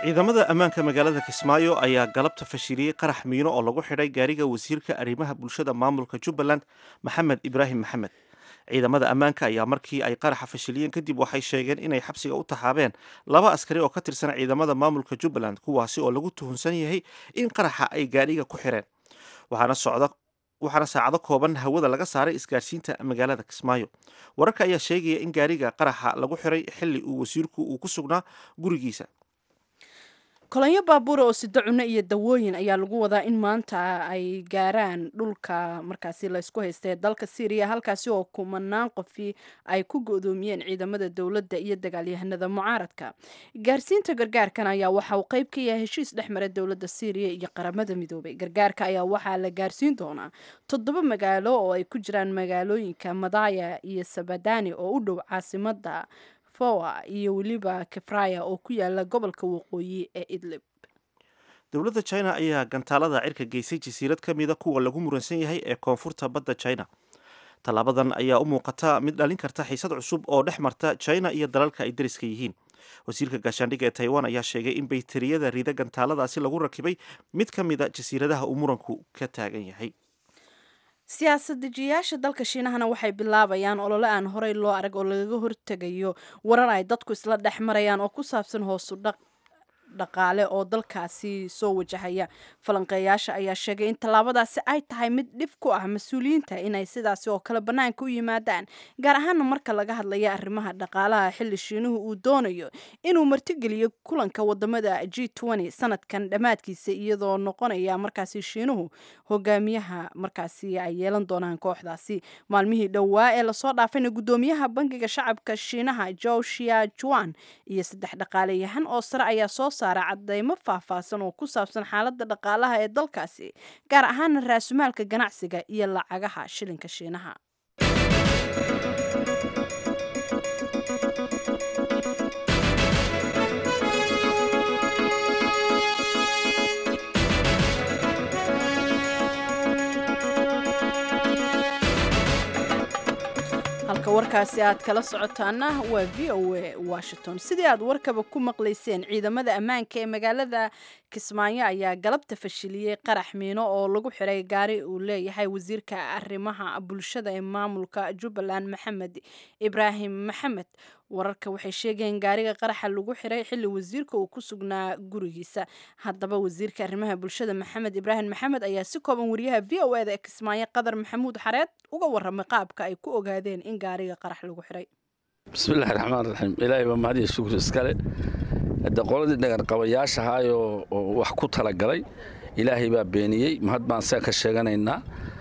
ciidamada ammaanka magaalada Kismaayo ayaa galabta fashiliyey qarax miino oo lagu xidhay gaariga wasiirka arrimaha bulshada maamulka Jubbaland Maxamed Ibraahim Maxamed. ciidamada ammaanka ayaa markii ay qaraxa fashiliyeen kadib waxay sheegeen inay xabsiga u taxaabeen laba askari oo ka tirsan ciidamada maamulka Jubbaland kuwaasi oo lagu tuhunsan yahay in qaraxa ay gaariga ku xireen. waxaana saacado kooban hawada laga saaray isgaarsiinta magaalada Kismaayo. wararka ayaa sheegaya in gaariga qaraxa lagu xiray xilli uu wasiirku ku sugnaa gurigiisa. kolonyo baabuur oo sida cunno iyo dawooyin ayaa lagu wadaa in maanta ay gaaraan dhulka markaasi la isku haystay dalka Syria halkaasi oo kumanaan qofi ay ku go'doomiyeen ciidamada dawladda iyo dagaalyahanada mucaaradka. gaarsiinta gargaarkan ayaa waxa uu qayb ka yahay heshiis dhexmara dawladda Syria iyo qaramada midoobay. gargaarka ayaa waxaa la gaarsiin doonaa 7 magaalo oo ay ku jiraan magaalooyinka Madaya iyo Sabadani oo u dhow caasimadda Fowa iyo waliba Kefraya oo ku yaala gobolka waqooyi ee Idlib. dowladda China ayaa gantaalada cirka geysay jasiirad ka mid ah kuwa lagu muransan yahay ee koonfurta badda China. Talaabadan ayaa u muuqata mid dhalin karta xiisad cusub oo dhex marta China iyo dalalka ay dariska yihiin. wasiirka gaashaandhigga ee Taiwan ayaa sheegay in baytariyada rida gantaaladaasi lagu rakibay mid ka mid ah jasiiradaha uu muranku ka taagan yahay. siyaasad-dejiyaasha dalka Shiinahana waxay bilaabayaan olole aan horey loo arag oo lagaga hortagayo warar ay dadku isla dhex marayaan oo ku saabsan hoos u dhaqaale oo dalkaasi soo wajahaya. falanqeeyaasha ayaa sheegay in tallaabadaasi ay tahay mid dhif ku ah mas-uuliyiinta inay sidaasi oo kale bannaanka u yimaadaan, gaar ahaana marka laga hadlaya arrimaha dhaqaalaha xilli Shiinuhu uu doonayo inuu martigeliyo kulanka wadamada G20 sanadkan dhammaadkiisa, iyadoo noqonaya markaasi Shiinuhu hogaamiyaha markaasi ay yeelan doonaan kooxdaasi. maalmihii dhowaa ee lasoo dhaafayna gudoomiyaha bangiga shacabka Shiinaha Zhou Xiaojuan iyo 3 dhaqaaleyahan oo sare ayaa soo saaray cadeymo faahfaahsan oo ku saabsan xaaladda dhaqaalaha ee dalkaasi, gaar ahaan raasumaalka ganacsiga iyo lacagaha shilinka Shiinaha. halka warkaasi aad kala socotaana waa VOA Washington. sidii aad warkaba ku maqlayseen, ciidamada ammaanka ee magaalada Kismaayo ayaa galabta fashiliyey qarax miino oo lagu xiray gaari uu leeyahay wasiirka arrimaha bulshada ee maamulka Jubbaland Maxamed Ibraahim Maxamed. wararka waxay sheegeen gaariga qaraxa lagu xiray xilli wasiirka uu ku sugnaa gurigiisa. haddaba wasiirka arrimaha bulshada Maxamed Ibraahim Maxamed ayaa si kooban wariyaha VOA da Kismaayo Qadar Maxamuud Xareed uga warramay qaabka ay ku ogaadeen in gaariga qarax lagu xiray. bismillaahi raxmaani raxiim. ilaahay baa mahad iyo shukri iskale. hadda qoladii dhagar qabayaasha ahaayoo wax ku talagalay ilaahay baa beeniyey, mahad baan saa ka sheeganaynaa.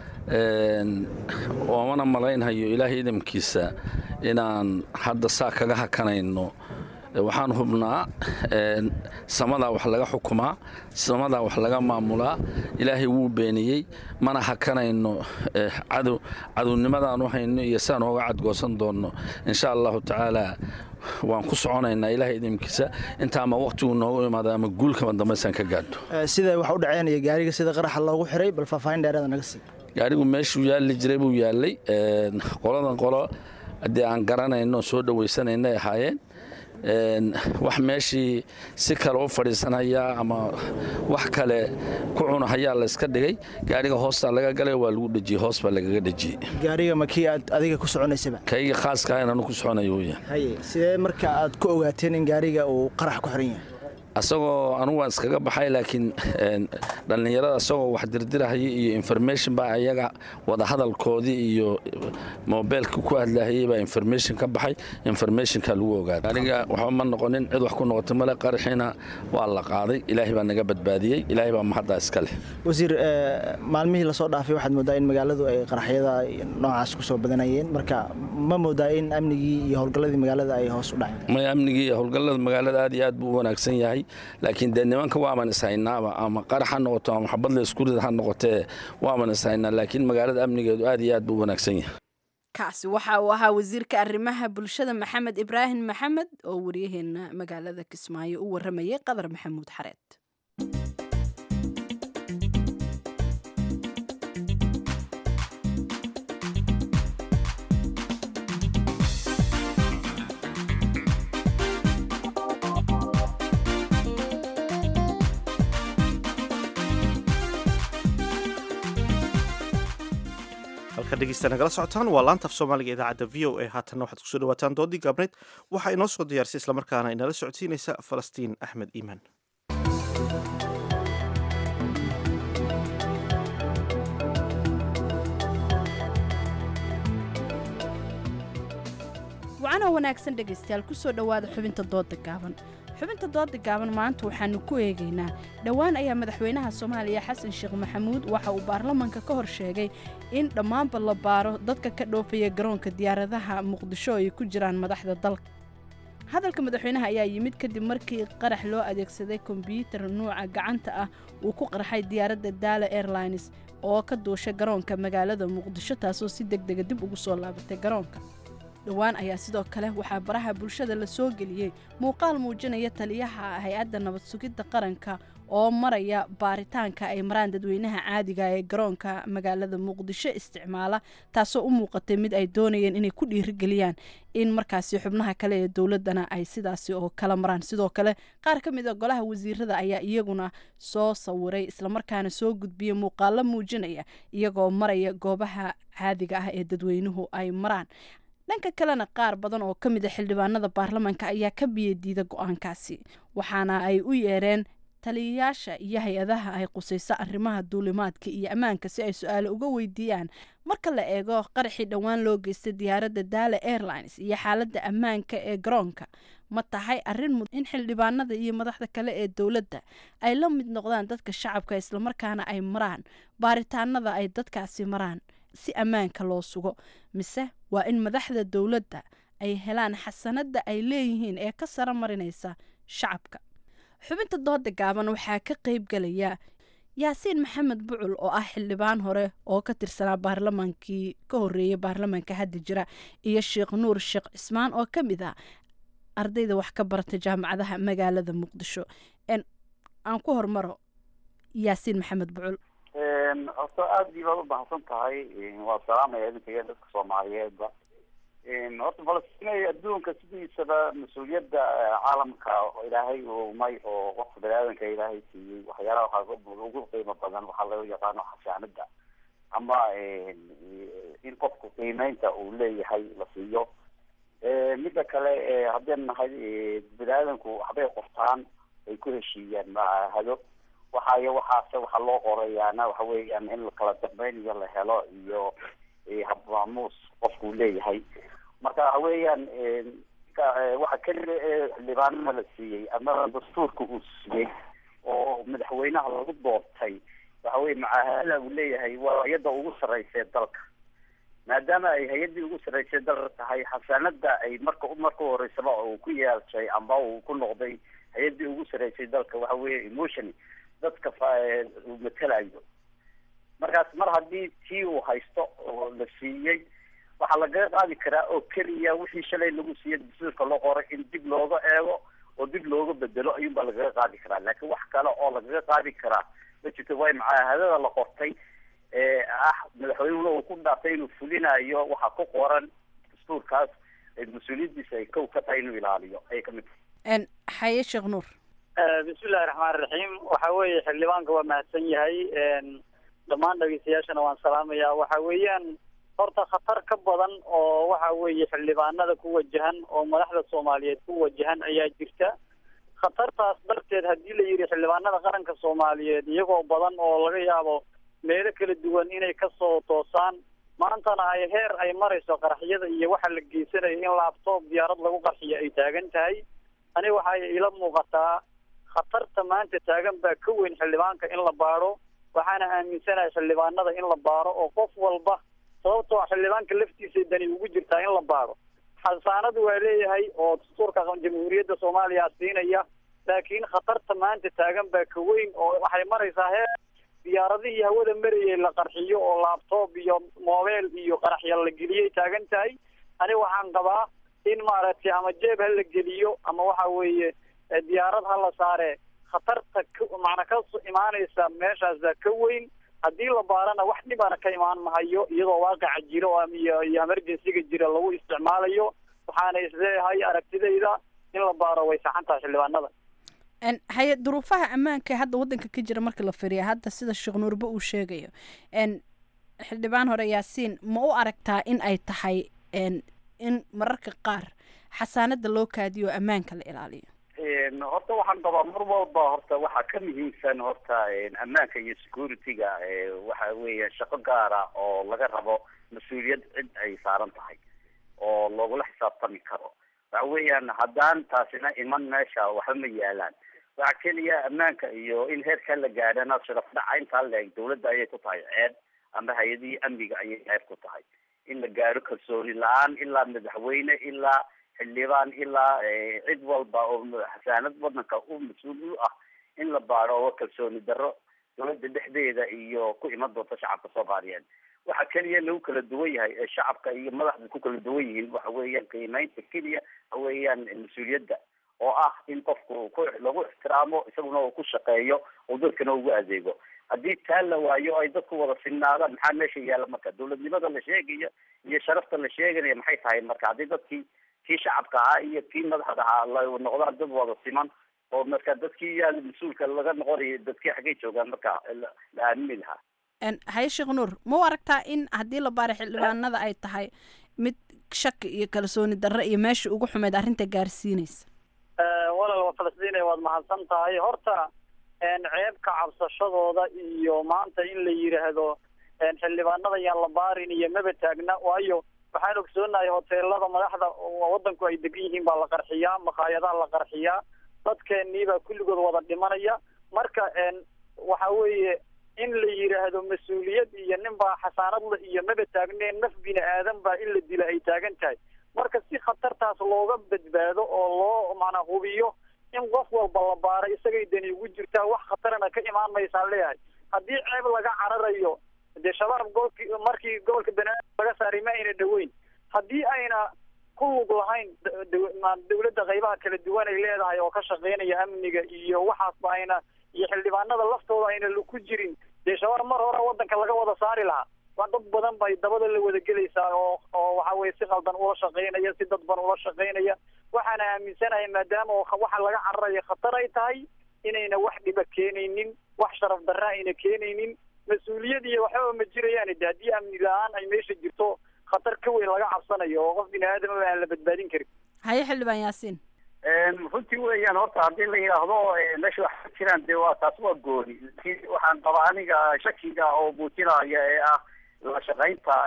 oomana malaynhayo ilaahay idamkiisa inaan hadda saa kaga hakanayno. waxaan hubnaa samadaa wax laga xukumaa, samadaa wax laga maamulaa. ilaahay wuu beeniyey, mana hakanayno. cadownimadaan u hayno iyo saan ooga cadgoosan doonno insha allahu tacaala waan ku soconaynaa ilaahay idinkiisa inta ama waqtigu noogu imaado ama guulkama dambaysan ka gaadho. sida wax u dhaceynaya gaariga sida qaraxa loogu xiray, bal faahfaahin dheeraad naga sii. gaarigu meeshuu yaalli jiray buu yaallay. qoladan qolo haddii aan garanayno soo dhawaysanayna ay ahaayeen. wax meeshii si kale u fadhiisanayaa ama wax kale ku cunahayaa la iska dhigay. gaariga hoostaa laga galay, waa lagu dhejiyey, hoos baa lagaga dhejiyey. gaariga ma kii aad adiga ku soconaysaba? kayga khaaska ahayn anu ku soconayo weeyaan. haye sidee marka aad ku ogaateen in gaariga uu qarax ku xiran yahay? asagoo anugu waan iskaga baxay, laakiin dhallinyarada asagoo wax dirdirahayay iyo information baa ayaga wada hadalkoodii iyo mobeelka ku hadlahayay baa information ka baxay. informationka lagu ogaaday. aniga waxba ma noqonin, cid wax ku noqotay male. qaraxiina waa la qaaday, ilaahay baa naga badbaadiyey. ilaahay baa mahaddaa iska leh. wasiir, maalmihii lasoo dhaafay waxaad moodaa in magaaladu ay qaraxyada noocaas ku soo badanayeen, marka ma moodaa in amnigii iyo howlgalladii magaalada ay hoos u dhaceen? may amnigii iyo howlgallada magaalada aad iyo aad buu u wanaagsan yahay, laakiin dee nimanka waaban ishaynaaba, ama qarax ha noqoto ama xabad la isku rid ha noqotee waaban ishaynaa, laakiin magaalada amnigeedu aad iyo aad buu u wanaagsan yahay. kaasi waxa uu ahaa wasiirka arrimaha bulshada Maxamed Ibraahim Maxamed oo wariyaheena magaalada Kismaayo u waramayay Qadar Maxamuud Xareed. halka dhegeysta nagala socotaan waa laanta af soomaaliga idaacadda v o a haatanna waxaad kusoo dhawaataan doodii gaabneyd waxaa inoo soo diyaarisay islamarkaana inala socodsiinaysa falastiin axmed iimaan wacanoo wanaagsan dhegaystayaal kusoo dhowaada xubinta dooda gaaban xubinta dooda gaaban maanta waxaanu ku eegaynaa dhowaan ayaa madaxweynaha soomaaliya xasan sheekh maxamuud waxa uu baarlamaanka ka hor sheegay in dhammaanba la baaro dadka ka dhoofaya garoonka diyaaradaha muqdisho ay ku jiraan madaxda dalka hadalka madaxweynaha ayaa yimid kadib markii qarax loo adeegsaday kombiyuutar nuuca gacanta ah uu ku qarxay diyaaradda daala airlines oo ka duusha garoonka magaalada muqdisho taasoo si degdega dib ugu soo laabatay garoonka dhowaan ayaa sidoo kale waxaa baraha bulshada la soo geliyey muuqaal muujinaya taliyaha hay-adda nabad sugidda qaranka oo maraya baaritaanka ay maraan dadweynaha caadiga ee garoonka magaalada muqdisho isticmaala taasoo u muuqatay mid ay doonayeen inay ku dhiirigeliyaan in markaasi xubnaha kale ee dowladdana ay sidaasi oo kala maraan sidoo kale qaar ka mid a golaha wasiirada ayaa iyaguna soo sawiray islamarkaana soo gudbiyey muuqaalo muujinaya iyagoo maraya goobaha caadiga ah ee dadweynuhu ay maraan dhanka kalena qaar badan oo ka mid a xildhibaanada baarlamaanka ayaa ka biyadiida go-aankaasi waxaana ay u yeereen taliyayaasha iyo hay-adaha ay qusayso arrimaha duulimaadka iyo ammaanka si ay su-aalo uga weydiiyaan marka la eego qaraxii dhowaan loo geystay diyaaradda daala airlines iyo xaaladda ammaanka ee garoonka ma tahay arrin mud in xildhibaanada iyo madaxda kale ee dowladda ay la mid noqdaan dadka shacabka islamarkaana ay maraan baaritaanada ay dadkaasi maraan si ammaanka loo sugo mise waa in madaxda dowladda ay helaan xasanada ay leeyihiin ee ka sara marinaysa shacabka xubinta dooda gaaban waxaa ka qayb galaya yaasiin maxamed bucul oo ah xildhibaan hore oo ka tirsanaa baarlamaankii ka horeeyay baarlamaanka hadda jira iyo sheekh nuur sheekh cismaan oo ka mid ah ardayda wax ka barata jaamacadaha magaalada muqdisho aan ku hormaro yaasiin maxamed bucul horta aada iyo baad u baahsan tahay waa salaamaya idinka iyo dadka soomaaliyeedba horta falastiin adduunka sidiisaba mas-uuliyadda caalamka ilaahay uumay oo qofka bani-aadanka ilaahay siiyey waxyaalaha waxaa ugu qiimo badan waxaa loo yaqaano xasaanada ama in qofku qiimeynta uu leeyahay la siiyo midda kale haddeen nahay bani-aadanku waxbay qortaan ay ku heshiiyaan mahado waxaase waxaa loo qorayaana waxa weeyaan in kala dambeyn iyo la helo iyo habmaamuus qofku leeyahay marka waxa weeyaan waxa keliya ee xildhibaanada la siiyey ama dastuurka uu siiyey oo madaxweynaha lagu doortay waxa weye macaahada uu leeyahay waa hay-adda ugu sarreysa dalka maadaama ay hay-addii ugu sarreysay dalka tahay xasaanada ay marka horeysaba uu ku yeelshay amba uu ku noqday hay-addii ugu sarreysay dalka waxa weeye emotion dadka uu matelayo markaas mar haddii tii uu haysto oo la siiyey waxaa lagaga qaadi karaa oo keliya wixii shalay lagu siiyey dastuurka loo qoray in dib looga eego oo dib looga bedelo ayuunbaa lagaga qaadi karaa laakiin wax kale oo lagaga qaadi karaa ma jirto way macaahadada la qortay madaxweynuhuna uu ku dhaartay inuu fulinayo waxaa ku qoran dastuurkaas mas-uuliyadiisa ay kow ka tahay inuu ilaaliyo ayay kamid tahay xaye sheekh nuur bismillahi raxmaan raxiim waxa weeye xildhibaanka waa mahadsan yahay dhammaan dhegeystayaashana waan salaamayaa waxa weeyaan horta khatar ka badan oo waxa weeye xildhibaanada ku wajahan oo madaxda soomaaliyeed ku wajahan ayaa jirta khatartaas darteed haddii la yidhi xildhibaanada qaranka soomaaliyeed iyagoo badan oo laga yaabo meelo kala duwan inay kasoo toosaan maantana ay heer ay marayso qaraxyada iyo waxa la geysanayo in laabtoob diyaarad lagu qarxiyo ay taagan tahay ani waxay ila muuqataa khatarta maanta taagan baa ka weyn xildhibaanka in la baaro waxaana aaminsanahay xildhibaanada in la baaro oo qof walba sababtoo xildhibaanka laftiisa dani ugu jirtaa in la baaro xasaanadu waa leeyahay oo dastuurka jamhuuriyadda soomaaliya siinaya laakiin khatarta maanta taagan baa ka weyn oo waxay maraysaa heer diyaaradihii hawada marayay la qarxiyo oo laabtoob iyo mobile iyo qaraxya la geliyay taagan tahay ani waxaan qabaa in maaragtay ama jeeb ha la geliyo ama waxa weeye diyaarad ha la saare khatarta macna ka imaanaysa meeshaas ka weyn haddii la baarana wax dhibana ka imaan mahayo iyadoo waaqaca jiro iyo emergencyga jira lagu isticmaalayo waxaana isleeyahay aragtidayda in la baaro way saxan tahay xildhibaanada haye duruufaha ammaanka hadda wadanka ka jira marka la firiya hadda sida sheekh nuurba uu sheegayo xildhibaan hore yaasiin ma u aragtaa in ay tahay in mararka qaar xasaanada loo kaadiyo ammaanka la ilaaliyo horta waxaan qabaa mar walba horta waxaa ka muhiimsan horta ammaanka iyo security-ga waxa weeya shaqo gaara oo laga rabo mas-uuliyad cid ay saaran tahay oo loogula xisaabtami karo waxa weeyaan haddaan taasina iman meesha waxba ma yaalaan waxa keliya ammaanka iyo in heerka la gaadhana sharaf dhaca intaa leeg dawladda ayay ku tahay ceeb ama hay-adihii amniga ayay ceeb ku tahay in la gaadho kalsooni la-aan ilaa madaxweyne ilaa xildhibaan ilaa cid walba oo xasaanad wadanka u mas-uul u ah in la baadho oo kalsooni darro dawladda dhexdeeda iyo ku iman doonta shacabka soomaaliyeed waxa keliya lagu kala duwan yahay ee shacabka iyo madaxda ku kala duwan yihiin waxa weeyaan qiimeynta keliya waxa weeyaan mas-uuliyadda oo ah in qofku lagu ixtiraamo isaguna uu ku shaqeeyo oo dadkana ugu adeego haddii taa la waayo ay dadku wada sinnaadaan maxaa meesha yaalla marka dawladnimada la sheegayo iyo sharafta la sheeganayo maxay tahay marka haddii dadkii kii shacabka ahaa iyo kii madaxda ahaa la noqdaan dad wada siman oo marka dadkii yaa mas-uulka laga noqonayo dadkii xaggay joogaan marka la aamini lahaa haye sheekh nuur ma u aragtaa in haddii la baaray xildhibaanada ay tahay mid shaki iyo kalsooni darro iyo meesha ugu xumeyd arrinta gaarsiinaysa walaal falastiin waad mahadsan tahay horta ceebka cabsashadooda iyo maanta in la yidhaahdo xildhibaanada yaan la baarin iyo maba taagna waayo waxaan ogsoonahay hoteelada madaxda wadanku ay degan yihiin baa la qarxiyaa maqaayadaha la qarxiyaa dadkeenii baa kulligood wada dhimanaya marka waxa weeye in la yidhaahdo mas-uuliyad iyo nin baa xasaanadla iyo maba taagneen naf bini aadan baa in la dila ay taagan tahay marka si khatartaas looga badbaado oo loo macnaa hubiyo in qof walba la baaro isagay dani ugu jirtaa wax khatarana ka imaan maysaan leeyahay haddii ceeb laga cararayo dee shabaab markii gobolka banaadir laga saaray ma ayna dhaweyn haddii ayna ku lug lahayn dawladda qaybaha kala duwan ay leedahay oo ka shaqeynaya amniga iyo waxaasba ayna iyo xildhibaanada laftooda ayna ku jirin dee shabaab mar hore wadanka laga wada saari lahaa waa dad badan bay dabada la wada gelaysaa oo waxa weye si qaldan ula shaqeynaya si dadban ula shaqeynaya waxaana aaminsanahay maadaama waxa laga cararayo khatar ay tahay inayna wax dhiba keenaynin wax sharaf darra ayna keenaynin mas-uuliyad iyo waxbaba ma jirayaan de haddii amni la-aan ay meesha jirto khatar ka weyn laga cabsanayo oo qof bini aadamaba aan la badbaadin karin haye xildhibaan yaasiin runtii weeyaan horta haddii la yidhaahdo meesha wax ka jiraan dee waa taas waa gooni laakiin waxaan qabaa aniga shakiga oo muujinaya ee ah la shaqaynta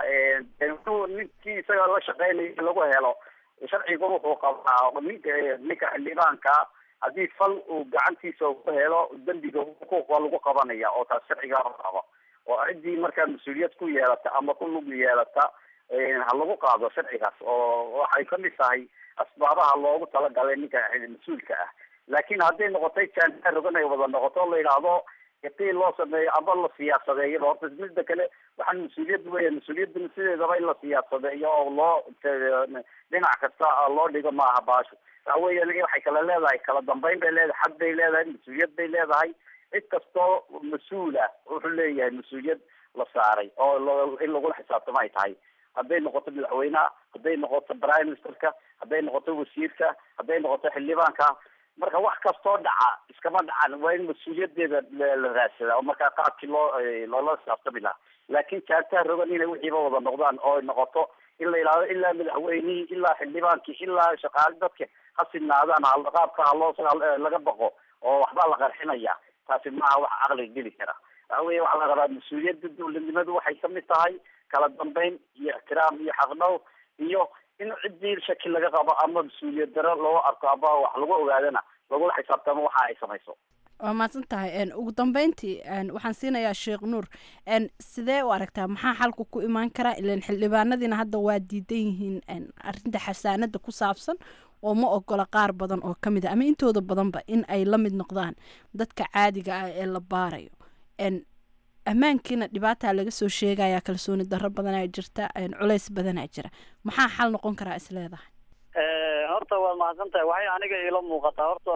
ninkii isaga la shaqeynaya lagu helo sharciga wuxuu qabaa ninka xildhibaanka haddii fal uu gacantiisa ku helo dembiga xuquuq lagu qabanaya oo taas sharciga qabo oo ciddii markaa mas-uuliyad ku yeelata ama ku lug yeelata ha lagu qaado sharcigaas oo waxay kamid tahay asbaabaha loogu talagalay ninka mas-uulka ah laakiin hadday noqotay jaantaa rogan ay wada noqoto la yidhaahdo iqiil loo sameeyo ama la siyaasadeeyo horta midda kale waxaan mas-uuliyadda weya mas-uuliyadda sideedaba in la siyaasadeeyo oo loo dhinac kasta loo dhigo maaha baasho waxa weya waxay kala leedahay kala dambeyn bay leedahay xad bay leedahay mas-uuliyad bay leedahay cid kastoo mas-uul ah wuxuu leeyahay mas-uuliyad la saaray oo in lagula xisaabtamo ay tahay hadday noqoto madaxweyneha hadday noqoto prime ministerka hadday noqoto wasiirka hadday noqoto xildhibaanka marka wax kastoo dhaca iskama dhacan waa in mas-uuliyadeeda la raadsada oo markaa qaabkii loola xisaabtami lahaa laakiin jaartaha rogan inay wixiiba wada noqdaan oo ay noqoto in la yidhahdo ilaa madaxweynihii ilaa xildhibaankii ilaa shaqaale dadka ha sinaadaan qaabka laga baqo oo waxbaa la qarxinaya taasi maaha wax caqliga geli kara waxa weya waxaa la rabaa mas-uuliyadda dawladnimadu waxay kamid tahay kala dambeyn iyo ixtiraam iyo xaqdhow iyo in ciddii shaki laga qabo ama mas-uuliyad daro loo arko ama wax lagu ogaadana lagula xisaabtamo waxa ay samayso waa mahadsan tahay ugu dambeyntii waxaan siinayaa sheekh nuur sidee u aragtaa maxaa xalku ku imaan karaa ilan xildhibaanadiina hadda waa diidan yihiin arrinta xasaanada ku saabsan oo ma ogola qaar badan oo kamid a ama intooda badanba in ay la mid noqdaan dadka caadiga ah ee la baarayo ammaankiina dhibaataa laga soo sheegaya kalsooni darro badanaa jirta culays badanaa jira maxaa xal noqon karaa is leedahay horta waad mahadsan tahay waxay aniga iila muuqataa horta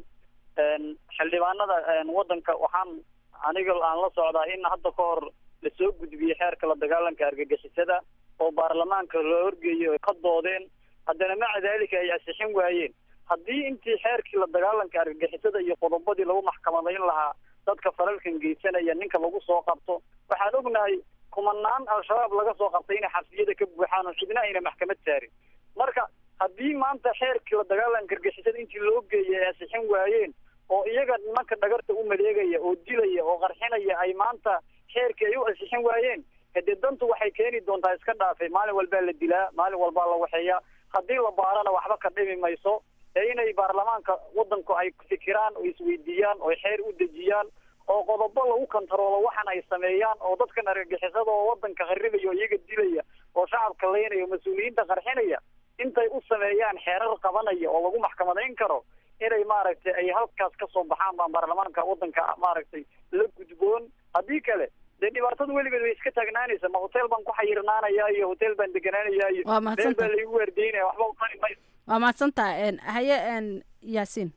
xildhibaanada wadanka waxaan aniga aan la socdaa in hadda ka hor lasoo gudbiyey xeerka la dagaalanka argagixisada oo baarlamaanka loo horgeeyey ka doodeen haddana maca daalika ay ansixin waayeen haddii intii xeerkii la dagaalanka argagixisada iyo qodobadii lagu maxkamadayn lahaa dadka falalkan geysanaya ninka lagu soo qabto waxaan ognahay kumanaan al-shabaab laga soo qabtay inay xabsiyada ka buuxaan oo cidna ayna maxkamad saarin. marka haddii maanta xeerkii la dagaalanka argagixisada intii loo geeyay ay ansixin waayeen oo iyaga nimanka dhagarta u maleegaya oo dilaya oo qarxinaya ay maanta xeerkii ay u ansixin waayeen hadee dantu waxay keeni doontaa iska dhaafay maalin walbaa la dilaa maalin walbaa la waxeeyaa haddii la baarana waxba ka dhimi mayso ee inay baarlamaanka wadanku ay fikiraan oo isweydiiyaan oo xeer u dejiyaan oo qodobo lagu kantaroolo waxan ay sameeyaan oo dadkan argagixisada oo wadanka kharibaya oo iyaga dilaya oo shacabka leynaya oo mas-uuliyiinta qarxinaya intay u sameeyaan xeerar qabanaya oo lagu maxkamadayn karo inay maaragtay ay halkaas ka soo baxaan baan baarlamaanka wadanka maaragtay la gudboon. haddii kale dee dhibaatada weligeed way iska taagnaanaysa ma hotel baan ku xayirnaanayaa iyo hotel baan deganaanayaa iyo meel baa laigu waardeynaya waxba utari mayso. waa mahadsantaha haye yaasiin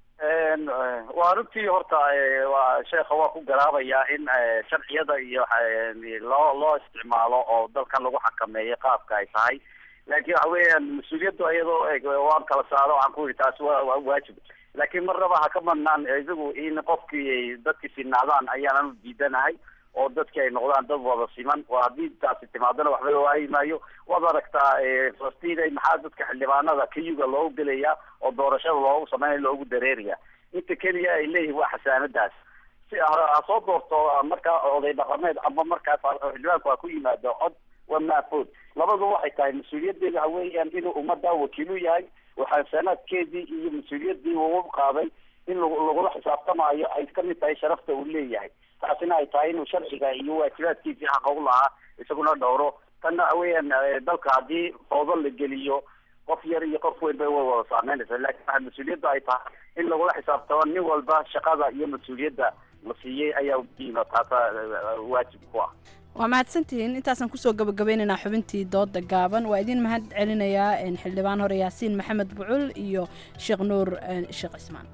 waa runtii horta waa sheekha waa ku garaabayaa in sharciyada iyo loo isticmaalo oo dalkan lagu xakameeyo qaabka ay tahay laakiin waxa weeyaan mas-uuliyaddu iyadoo waan kala saaro waxaan ku yidhi taasi waa waajib laakiin marnaba ha ka madnaan isagu in qofkii dadkii sinaadaan ayaanan u diidanahay oo dadkii ay noqdaan dad wada siman oo haddii taasi timaadana waxba la waayi maayo waad aragtaa falastiin maxaa dadka xildhibaanada kayuga loogu gelayaa oo doorashada loogu sameynaya loogu dareeraya inta keliya ay leeyihin waa xasaanadaas si ha soo doorto markaa oday dhaqameed ama markaas xildhibaanku ha ku yimaado cod waa maafood labadu waxay tahay mas-uuliyadeeda waxa weeyaan inuu ummadda wakiilu yahay waxaa sanaadkeedii iyo mas-uuliyadii uu qaaday in lagula xisaabtamaayo ay kamid tahay sharafta uu leeyahay taasina ay tahay inuu sharciga iyo waajibaadkiisii xaqa u lahaa isaguna dhowro tanna waxa weeyaan dalka haddii foodo la geliyo qof yar iyo qof weyn bay way wada saameynaysaa laakiin waxaa mas-uuliyadda ay tahay in lagula xisaabtamo nin walba shaqada iyo mas-uuliyadda la siiyey ayaa udiima taasa waajib ku ah. waa mahadsantihiin intaasaan kusoo gabagabaynaynaa xubintii dooda gaaban waa idin mahad celinayaa xildhibaan hore yaasiin maxamed bucul iyo sheekh nuur sheekh cismaan.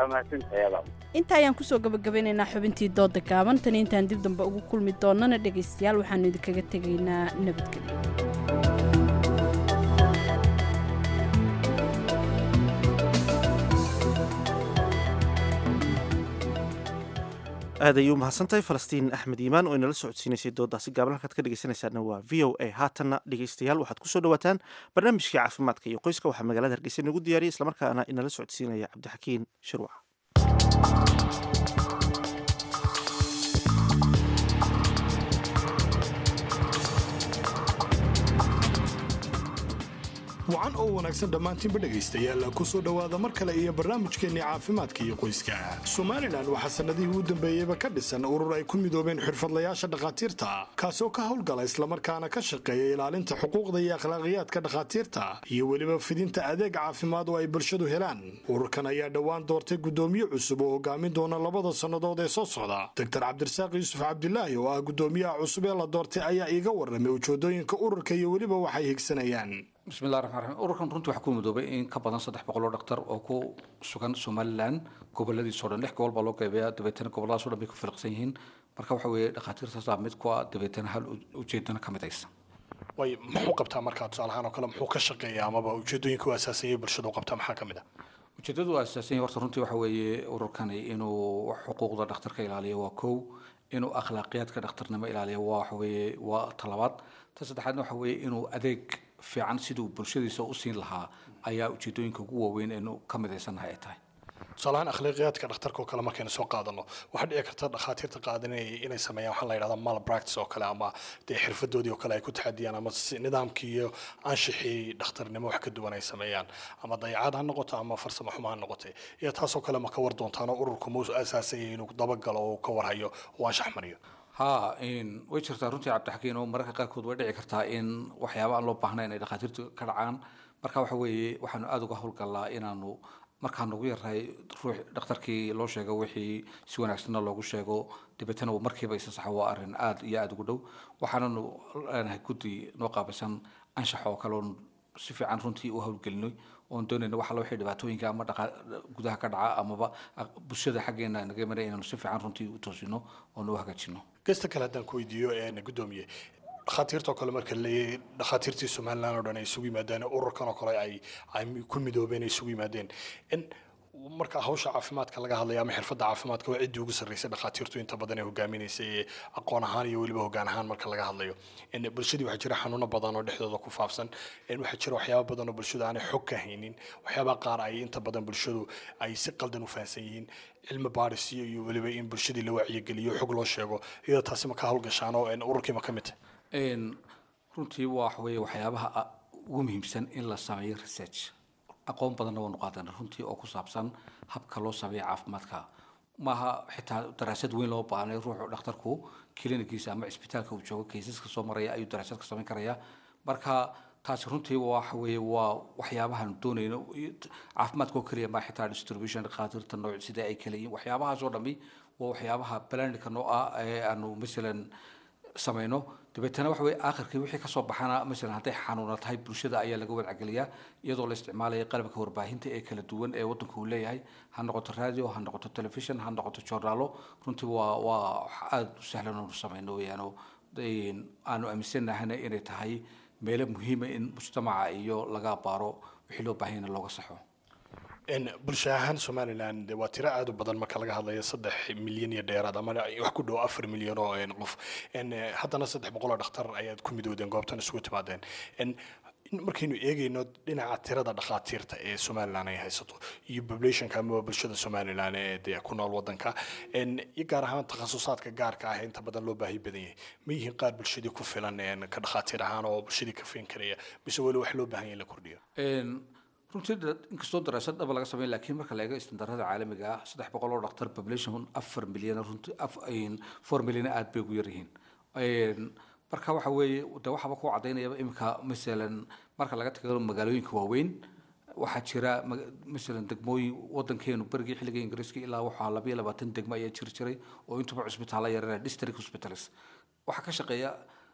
inta ayaan kusoo gabagabaynaynaa xubintii dooda gaaban tani intaan dib dambe ugu kulmi doonana dhegaystayaal waxaanu idinkaga tegaynaa nabadgelyo. aad ayuu mahadsantahay falastiin axmed iimaan oo inala socodsiinaysay doodaasi gaaban halkaad ka dhegeysanaysaana waa v o a haatanna dhegeystayaal waxaad kusoo dhawaataan barnaamijkii caafimaadka iyo qoyska waxaa magaalada hargeysa inagu diyaariyay islamarkaana inala socodsiinaya cabdixakiin shirwac. wacan oo wanaagsan dhammaantiinba dhegaystayaal ku soo dhowaada mar kale iyo barnaamijkeennii caafimaadka iyo qoyska. somalilan waxaa sannadihii u dambeeyeyba ka dhisan urur ay ku midoobeen xirfadlayaasha dhakhaatiirta kaasoo ka howlgala islamarkaana ka shaqeeya ilaalinta xuquuqda iyo akhlaaqiyaadka dhakhaatiirta iyo weliba fidinta adeeg caafimaad oo ay bulshadu helaan. ururkan ayaa dhowaan doortay guddoomiye cusub oo hogaamin doona 2 sannadood ee soo socda. doctor cabdirasaaq yuusuf cabdilaahi oo ah guddoomiyaha cusub ee la doortay ayaa iiga warramay ujeedooyinka ururka iyo weliba waxay higsanayaan. bismillahi raxmaan raxiim ururkan runtii waxaa ku midoobay in ka badan 300 oo dhaktar oo ku sugan somalilan goboladiisoo dhan 6 gobol baa loo qeybayaa dabeetana goboladaasoo dhan bay ku filaqsan yihiin marka waxa weeye dhakhaatiirtaas mid ku ah dabeetana hal ujeedana ka mid aysan way muxuu qabtaa markaa tusaale ahaan oo kale muxuu ka shaqeeyaa amaba ujeedooyinka u asaasayay bulshadu qabtaa maxaa ka mid ah ujeedadu waa asaasayay horta runtii waxa weeye ururkani inuu xuquuqda dhakhtarka ilaaliyo waa kow inuu akhlaaqiyaadka dhakhtarnimo ilaaliyo waa waxa weeye waa talabaad ta saddexaadna waxa weeye inuu adeeg fiican siduu bulshadiisa u siin lahaa ayaa ujeedooyinka ugu waaweyn ee ka midaysanahay ay tahay tusaalahaan akhlaaqiyaadka dhakhtarka oo kale markaynu soo qaadano waxaa dhici karta dhakhaatiirta qaadanaya inay sameeyaan waxaa la yidhahdaa malpractice oo kale ama dee xirfadoodii oo kale ay ku taxadiyaan ama nidaamkii iyo anshixii dhakhtarnimo wax ka duwan ay sameeyaan ama dayacaad ha noqoto ama farsamo xumo ha noqotay iyo taasoo kale ma ka war doontaan oo ururku muu asaasayay inuu dabagalo oo ka warhayo oo anshax mariyo ها إن وجهت رنتي عبد الحكيم ومركز قاكود ودعي كرتا إن وحياة الله بحنا إن دخاتير كرعان مركز وحوي وحنا أدوك هول كلا إن أنو مركز نغير هاي روح دكتوركي لو شيء وحي سوى نفسنا لو شيء دبتنا ومركز بيس صحوا أرن يا أدوك دو وحنا أنا كودي نوقع بسن أنشحوا كلون سفي عن رنتي وهول كلني وندون إنه وحلا وحيد بعتوين كأما جودها كدعاء أما بشدة حقنا نجمع إنه سفي عن رنتي وتوزينه ونوها كتشينه kasta kale haddaan ku weydiiyo gudoomiye dhakhaatiirta oo kale marka leeyahay dhakhaatiirtii somalilan oo dhan ay isugu yimaadeen ururkan oo kale ay ku midoobeen ay isugu yimaadeen in marka hawsha caafimaadka laga hadlayo ama xirfadda caafimaadka waa ciddii ugu sarreysay dhakhaatiirtu inta badan ee hogaaminaysa ee aqoon ahaan iyo weliba hoggaan ahaan marka laga hadlayo bulshadii waxaa jira xanuuno badan oo dhexdooda ku faafsan waxaa jira waxyaaba badan oo bulshadu aanay xog ka haynin waxyaabaha qaar ay inta badan bulshadu ay si qaldan u fahansan yihiin cilmi baadhis iyo weliba in bulshadii la wacyigeliyo xog loo sheego iyadoo taasi ma ka hawlgashaan oo ururkii ma ka mid tahay runtii waxa weeye waxyaabaha ugu muhiimsan in la sameeyo research aqoon badanna waanu qaadanay runtii oo ku saabsan habka loo sameeyo caafimaadka maaha xitaa daraasad weyn loo baahnay ruuxu dhakhtarku klinikiisa ama cisbitaalka uu joogo kaysaska soo maraya ayuu daraasad ka samayn karaya marka taasi runtii waxa weeye waa waxyaabahan doonayno caafimaadka oo keliya ma xitaa distribution dhakhaatiirta nooc sida ay kala yihiin waxyaabahaas oo dhammi waa waxyaabaha balanika noo ah ee aanu masalan samayno dabeetana waxa weeye aakhirkii wixii kasoo baxana masalan hadday xanuuna tahay bulshada ayaa laga wadacgeliyaa iyadoo la isticmaalaya qalabka warbaahinta ee kala duwan ee waddanka uu leeyahay ha noqoto radio ha noqoto television ha noqoto journaalo runtii waa aada u sahlan oonu samayno weeyaano aanu aaminsannahana inay tahay meelo muhiima in mujtamaca iyo laga baaro wixii loo baahanyana looga saxo bulsho ahaan somaliland waa tiro aad u badan marka laga hadlayo 3 milyan iyo dheeraad ama wax ku dhow 4 milyan oo qof haddana 300 oo dhakhtar ayaad ku midoodeen goobtan isugu timaadeen markaynu eegayno dhinaca tirada dhakhaatiirta ee somaliland ay haysato iyo populationka ama bulshada somaliland ee ku nool waddanka iyo gaar ahaan takhasusaadka gaarka ah inta badan loo baahi badan yahay ma yihiin qaar bulshadii ku filan ka dhakhaatiir ahaan oo bulshadii ka fiin karaya mise weli wax loo baahan yahay in la kordhiyo runtii inkastoo daraasad dhaba laga sameyn laakiin marka la eego istandarada caalamiga ah 300 oo dhakhtar population 4 milyan runtii 4 milyan aad bay ugu yar yihiin marka waxa weeye de waxaba ku cadaynaya imika masalan marka laga tago magaalooyinka waaweyn waxaa jira masalan degmooyin waddankeenu berigii xilliga ingiriiska ilaa waxaa 22 degmo ayaa jiray oo intuba cusbitaalo yaryar district hospitals waxaa ka shaqeeya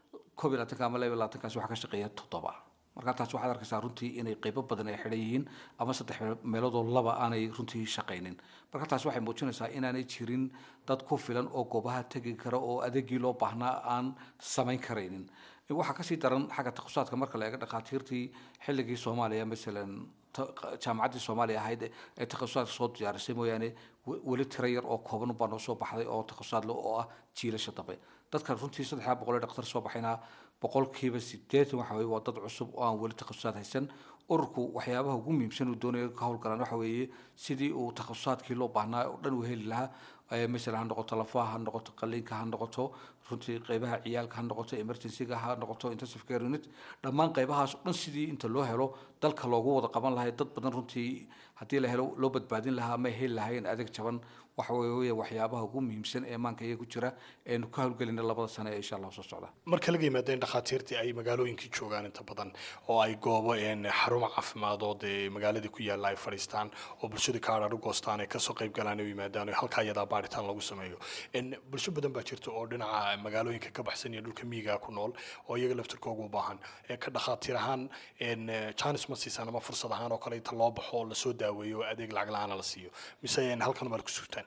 12 ama 22 kaas waxaa ka shaqeeya 7 marka taas waxaad arkaysaa runtii inay qaybo badan ay xidhan yihiin ama 3 meelood oo laba aanay runtii shaqaynin marka taas waxay muujinaysaa inaanay jirin dad ku filan oo goobaha tegi kara oo adeegii loo baahnaa aan samayn karaynin waxaa kasii daran xagga takhasusaatka marka la eego dhakhaatiirtii xilligii soomaaliya masalan jaamacaddii soomaaliya ahayd ee takhasusaadka soo diyaarisay mooyaane weli tiro yar oo kooban baa noo soo baxday oo takhasusad leh oo ah jiilasha dambe dadkan runtii 300 dhakhtar soo baxayna boqolkiiba 80 waxa weeye waa dad cusub oo aan weli takhasusad haysan ururku waxyaabaha ugu muhiimsan uu doonayo ka howlgalaan waxa weeye sidii uu takhasusaatkii loo baahnaa oo dhan u heli lahaa مثلا هنقطة لفاها هنقطة قلينك هنقطة runtii qaybaha ciyaalka ha noqoto emergency-ga ha noqoto intensive care unit dhammaan qaybahaas dhan sidii inta loo helo dalka loogu wada qaban lahay dad badan runtii haddii la helo loo badbaadin lahaa ma heli lahayn adeeg jaban waxa weeye waxyaabaha ugu muhiimsan ee maanka iyaga ku jira eenu ka howlgelina 2 sano ee insha Allah soo socda marka laga yimaado in dhakhaatiirtii ay magaalooyinkii joogaan inta badan oo ay goobo xarumo caafimaadoood ee magaaladii ku yaalla ay fadhiistaan oo bulshada ka adhaadhu goostaan ay kasoo qayb galaan oo yimaadaan halka ayadaa baaritaan lagu sameeyo bulsho badan baa jirta oo dhinaca magaalooyinka ka baxsan iyo dhulka miyiga ku nool oo iyaga laftirkooda u baahan ka dhakhaatiir ahaan chance ma siisan ama fursad ahaan oo kale inta loo baxo la soo daaweeyo adeeg lacag la'aan la siiyo mise halkan mar ku sugtaan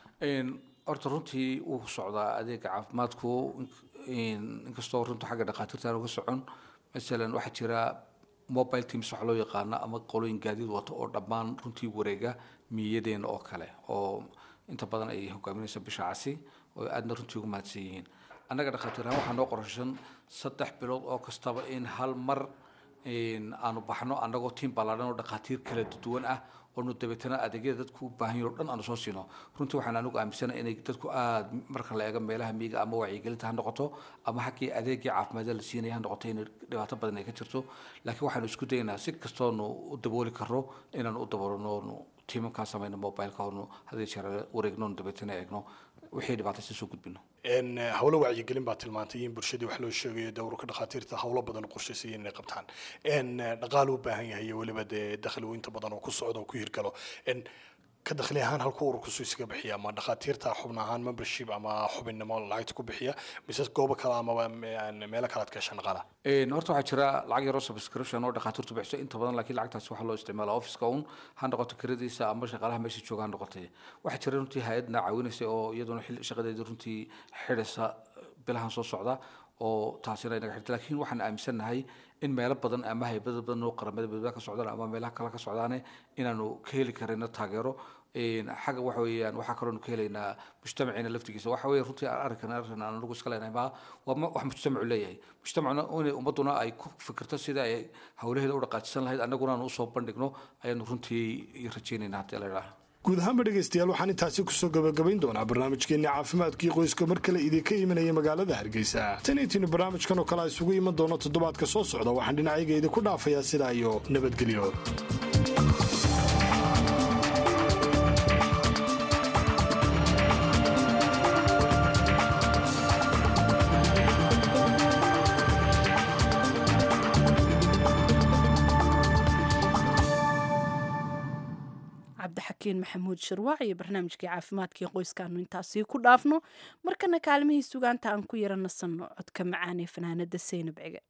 horta runtii uu socdaa adeega caafimaadku inkastoo runta xagga dhakhaatiirta uga socon masalan waxaa jira mobile teams wax loo yaqaano ama qolooyin gaadiid wato oo dhammaan runtii wareega miyadeena oo kale oo inta badan ay hogaaminaysa bisha casi oo aadna runtii ugu mahadsan yihiin annaga dhakhaatiiraan waxaa noo qorshaysan 3 bilood oo kastaba in hal mar aanu baxno annagoo tiim ballaaran oo dhakhaatiir kala duwan ah oo dabeetana adeegyada dadku u baahan yihiin oo dhan aanu soo siino runtii waxaan anigu aaminsanahay inay dadku aad marka la eego meelaha miyiga ama wacyigelinta ha noqoto ama xaggii adeegii caafimaadka la siinaya ha noqoto in dhibaato badan ay ka jirto laakiin waxaanu isku daynaa si kastoonu u dabooli karro inaanu u daboolno tiimankaa samayno mobileka oonu hadii jeer wareegno dabeetana eegno wixii dhibaataysan soo gudbino hawlo wacyigelin baa tilmaantay in bulshadii wax loo sheegayo dowrka dhakhaatiirta hawlo badan qorshaysan inay qabtaan dhaqaale u baahan yahay iyo weliba dee dakhli inta badan oo ku socdo oo ku hirgalo ka dakhli ahaan halku ururku soo iskaga bixiya ama dhakhaatiirta xubna ahaan membership ama xubinnimo lacagta ku bixiya mise goobo kale ama meelo kale aad ka gashaan dhaqaala horta waxaa jira lacag yaro subscription oo dhakhaatiirtu bixiso inta badan laakiin lacagtaasi waxaa loo isticmaalaa office-ka uun ha noqoto kiradiisa ama shaqaalaha meesha jooga ha noqotay waxaa jira runtii hay-adna caawinaysa oo iyaduna shaqadeeda runtii xidhaysa bilahan soo socda oo taasina inaga xirta laakiin waxaan aaminsannahay in meelo badan ama haybado badan oo qaramada badbaadada ka socdaan ama meelaha kale ka socdaane inaanu ka heli karayno taageero xagga waxa weeyaan waxaa kaloo ka helaynaa mujtamaciina laftigiisa waxa weeye runtii arrinkan aan anagu iska leenahay ma waa wax mujtamacu leeyahay mujtamacuna inay ummaduna ay ku fikirto sida ay hawlaheeda u dhaqaajisan lahayd annaguna aan usoo bandhigno ayaanu runtii rajaynaynaa haddii la idhaaha guud ahaanba dhegaystayaal waxaan intaasi kusoo gabagabayn doonaa barnaamijkeenni caafimaadkii qoyska mar kale idinka imanaya magaalada hargeysa tan intiinu barnaamijkan oo kale isugu iman doono toddobaadka soo socda waxaan dhinacayga idinku dhaafayaa sidaa iyo nabadgelyo cabdixakiin maxamuud shirwaac iyo barnaamijkii caafimaadkii qoyskaanu intaasii ku dhaafno markana kaalmihii sugaanta aan ku yara nasanno codka macaan ee fanaanada Seynab Cige.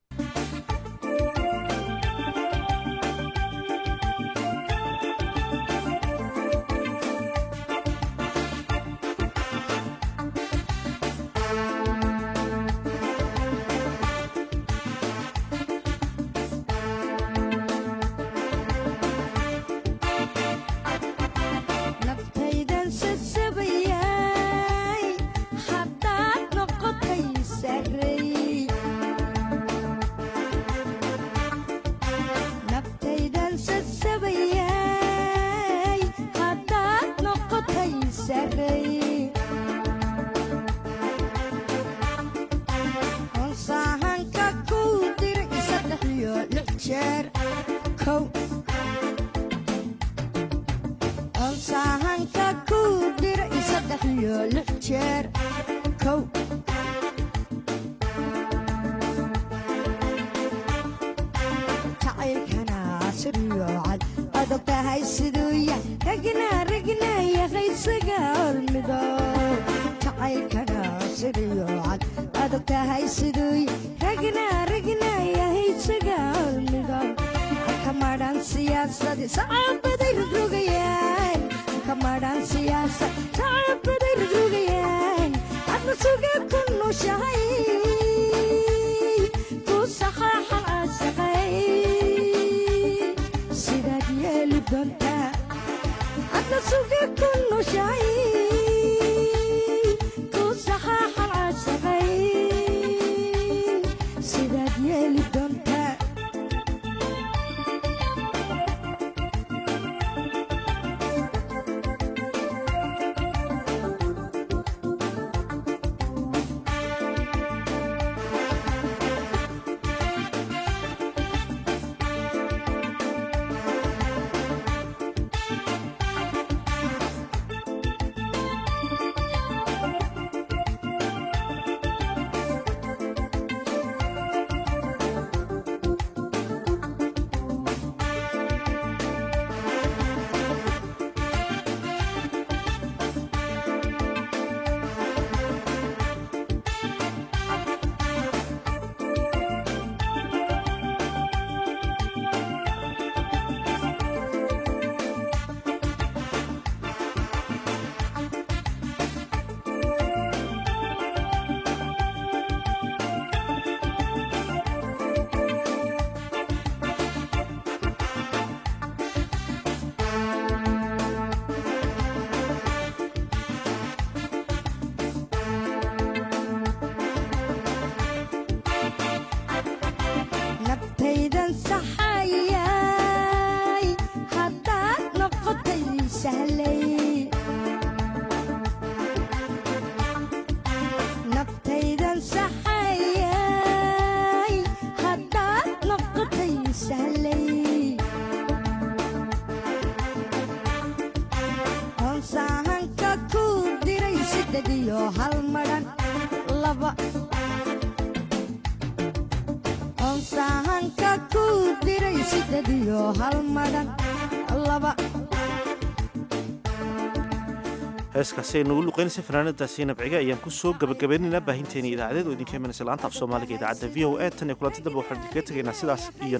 heeskaasi ay nagu luqeynaysa fanaanada Seynab Cige ayaan ku soo gabagabaynaynaa baahinteena idaacadeed oo idinka imanaysa laanta af Soomaaliga idaacadda VOA tan iyo kulanti dambe waxaan idinkaga tegaynaa sidaas iyo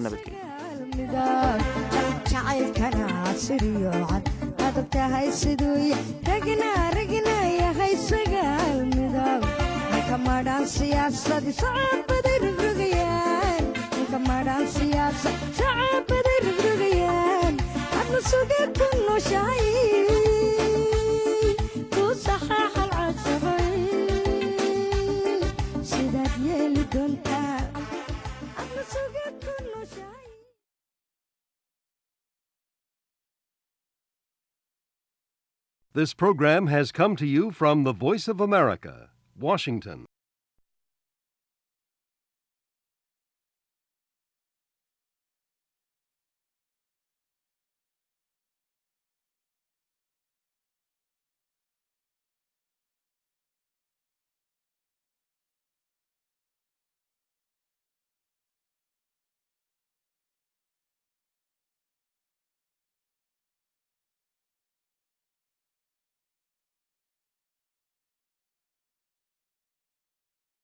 nabadgelyo kamadhaan siyaasad sacabaday rogrogayaan kamadhaan siyaasad sacabaday rogrogayaan adna sugee ku nooshahay ku saxaaxal casabay sidaad yeeli doontaa adna sugee ku nooshahay. This program has come to you from the Voice of America, Washington.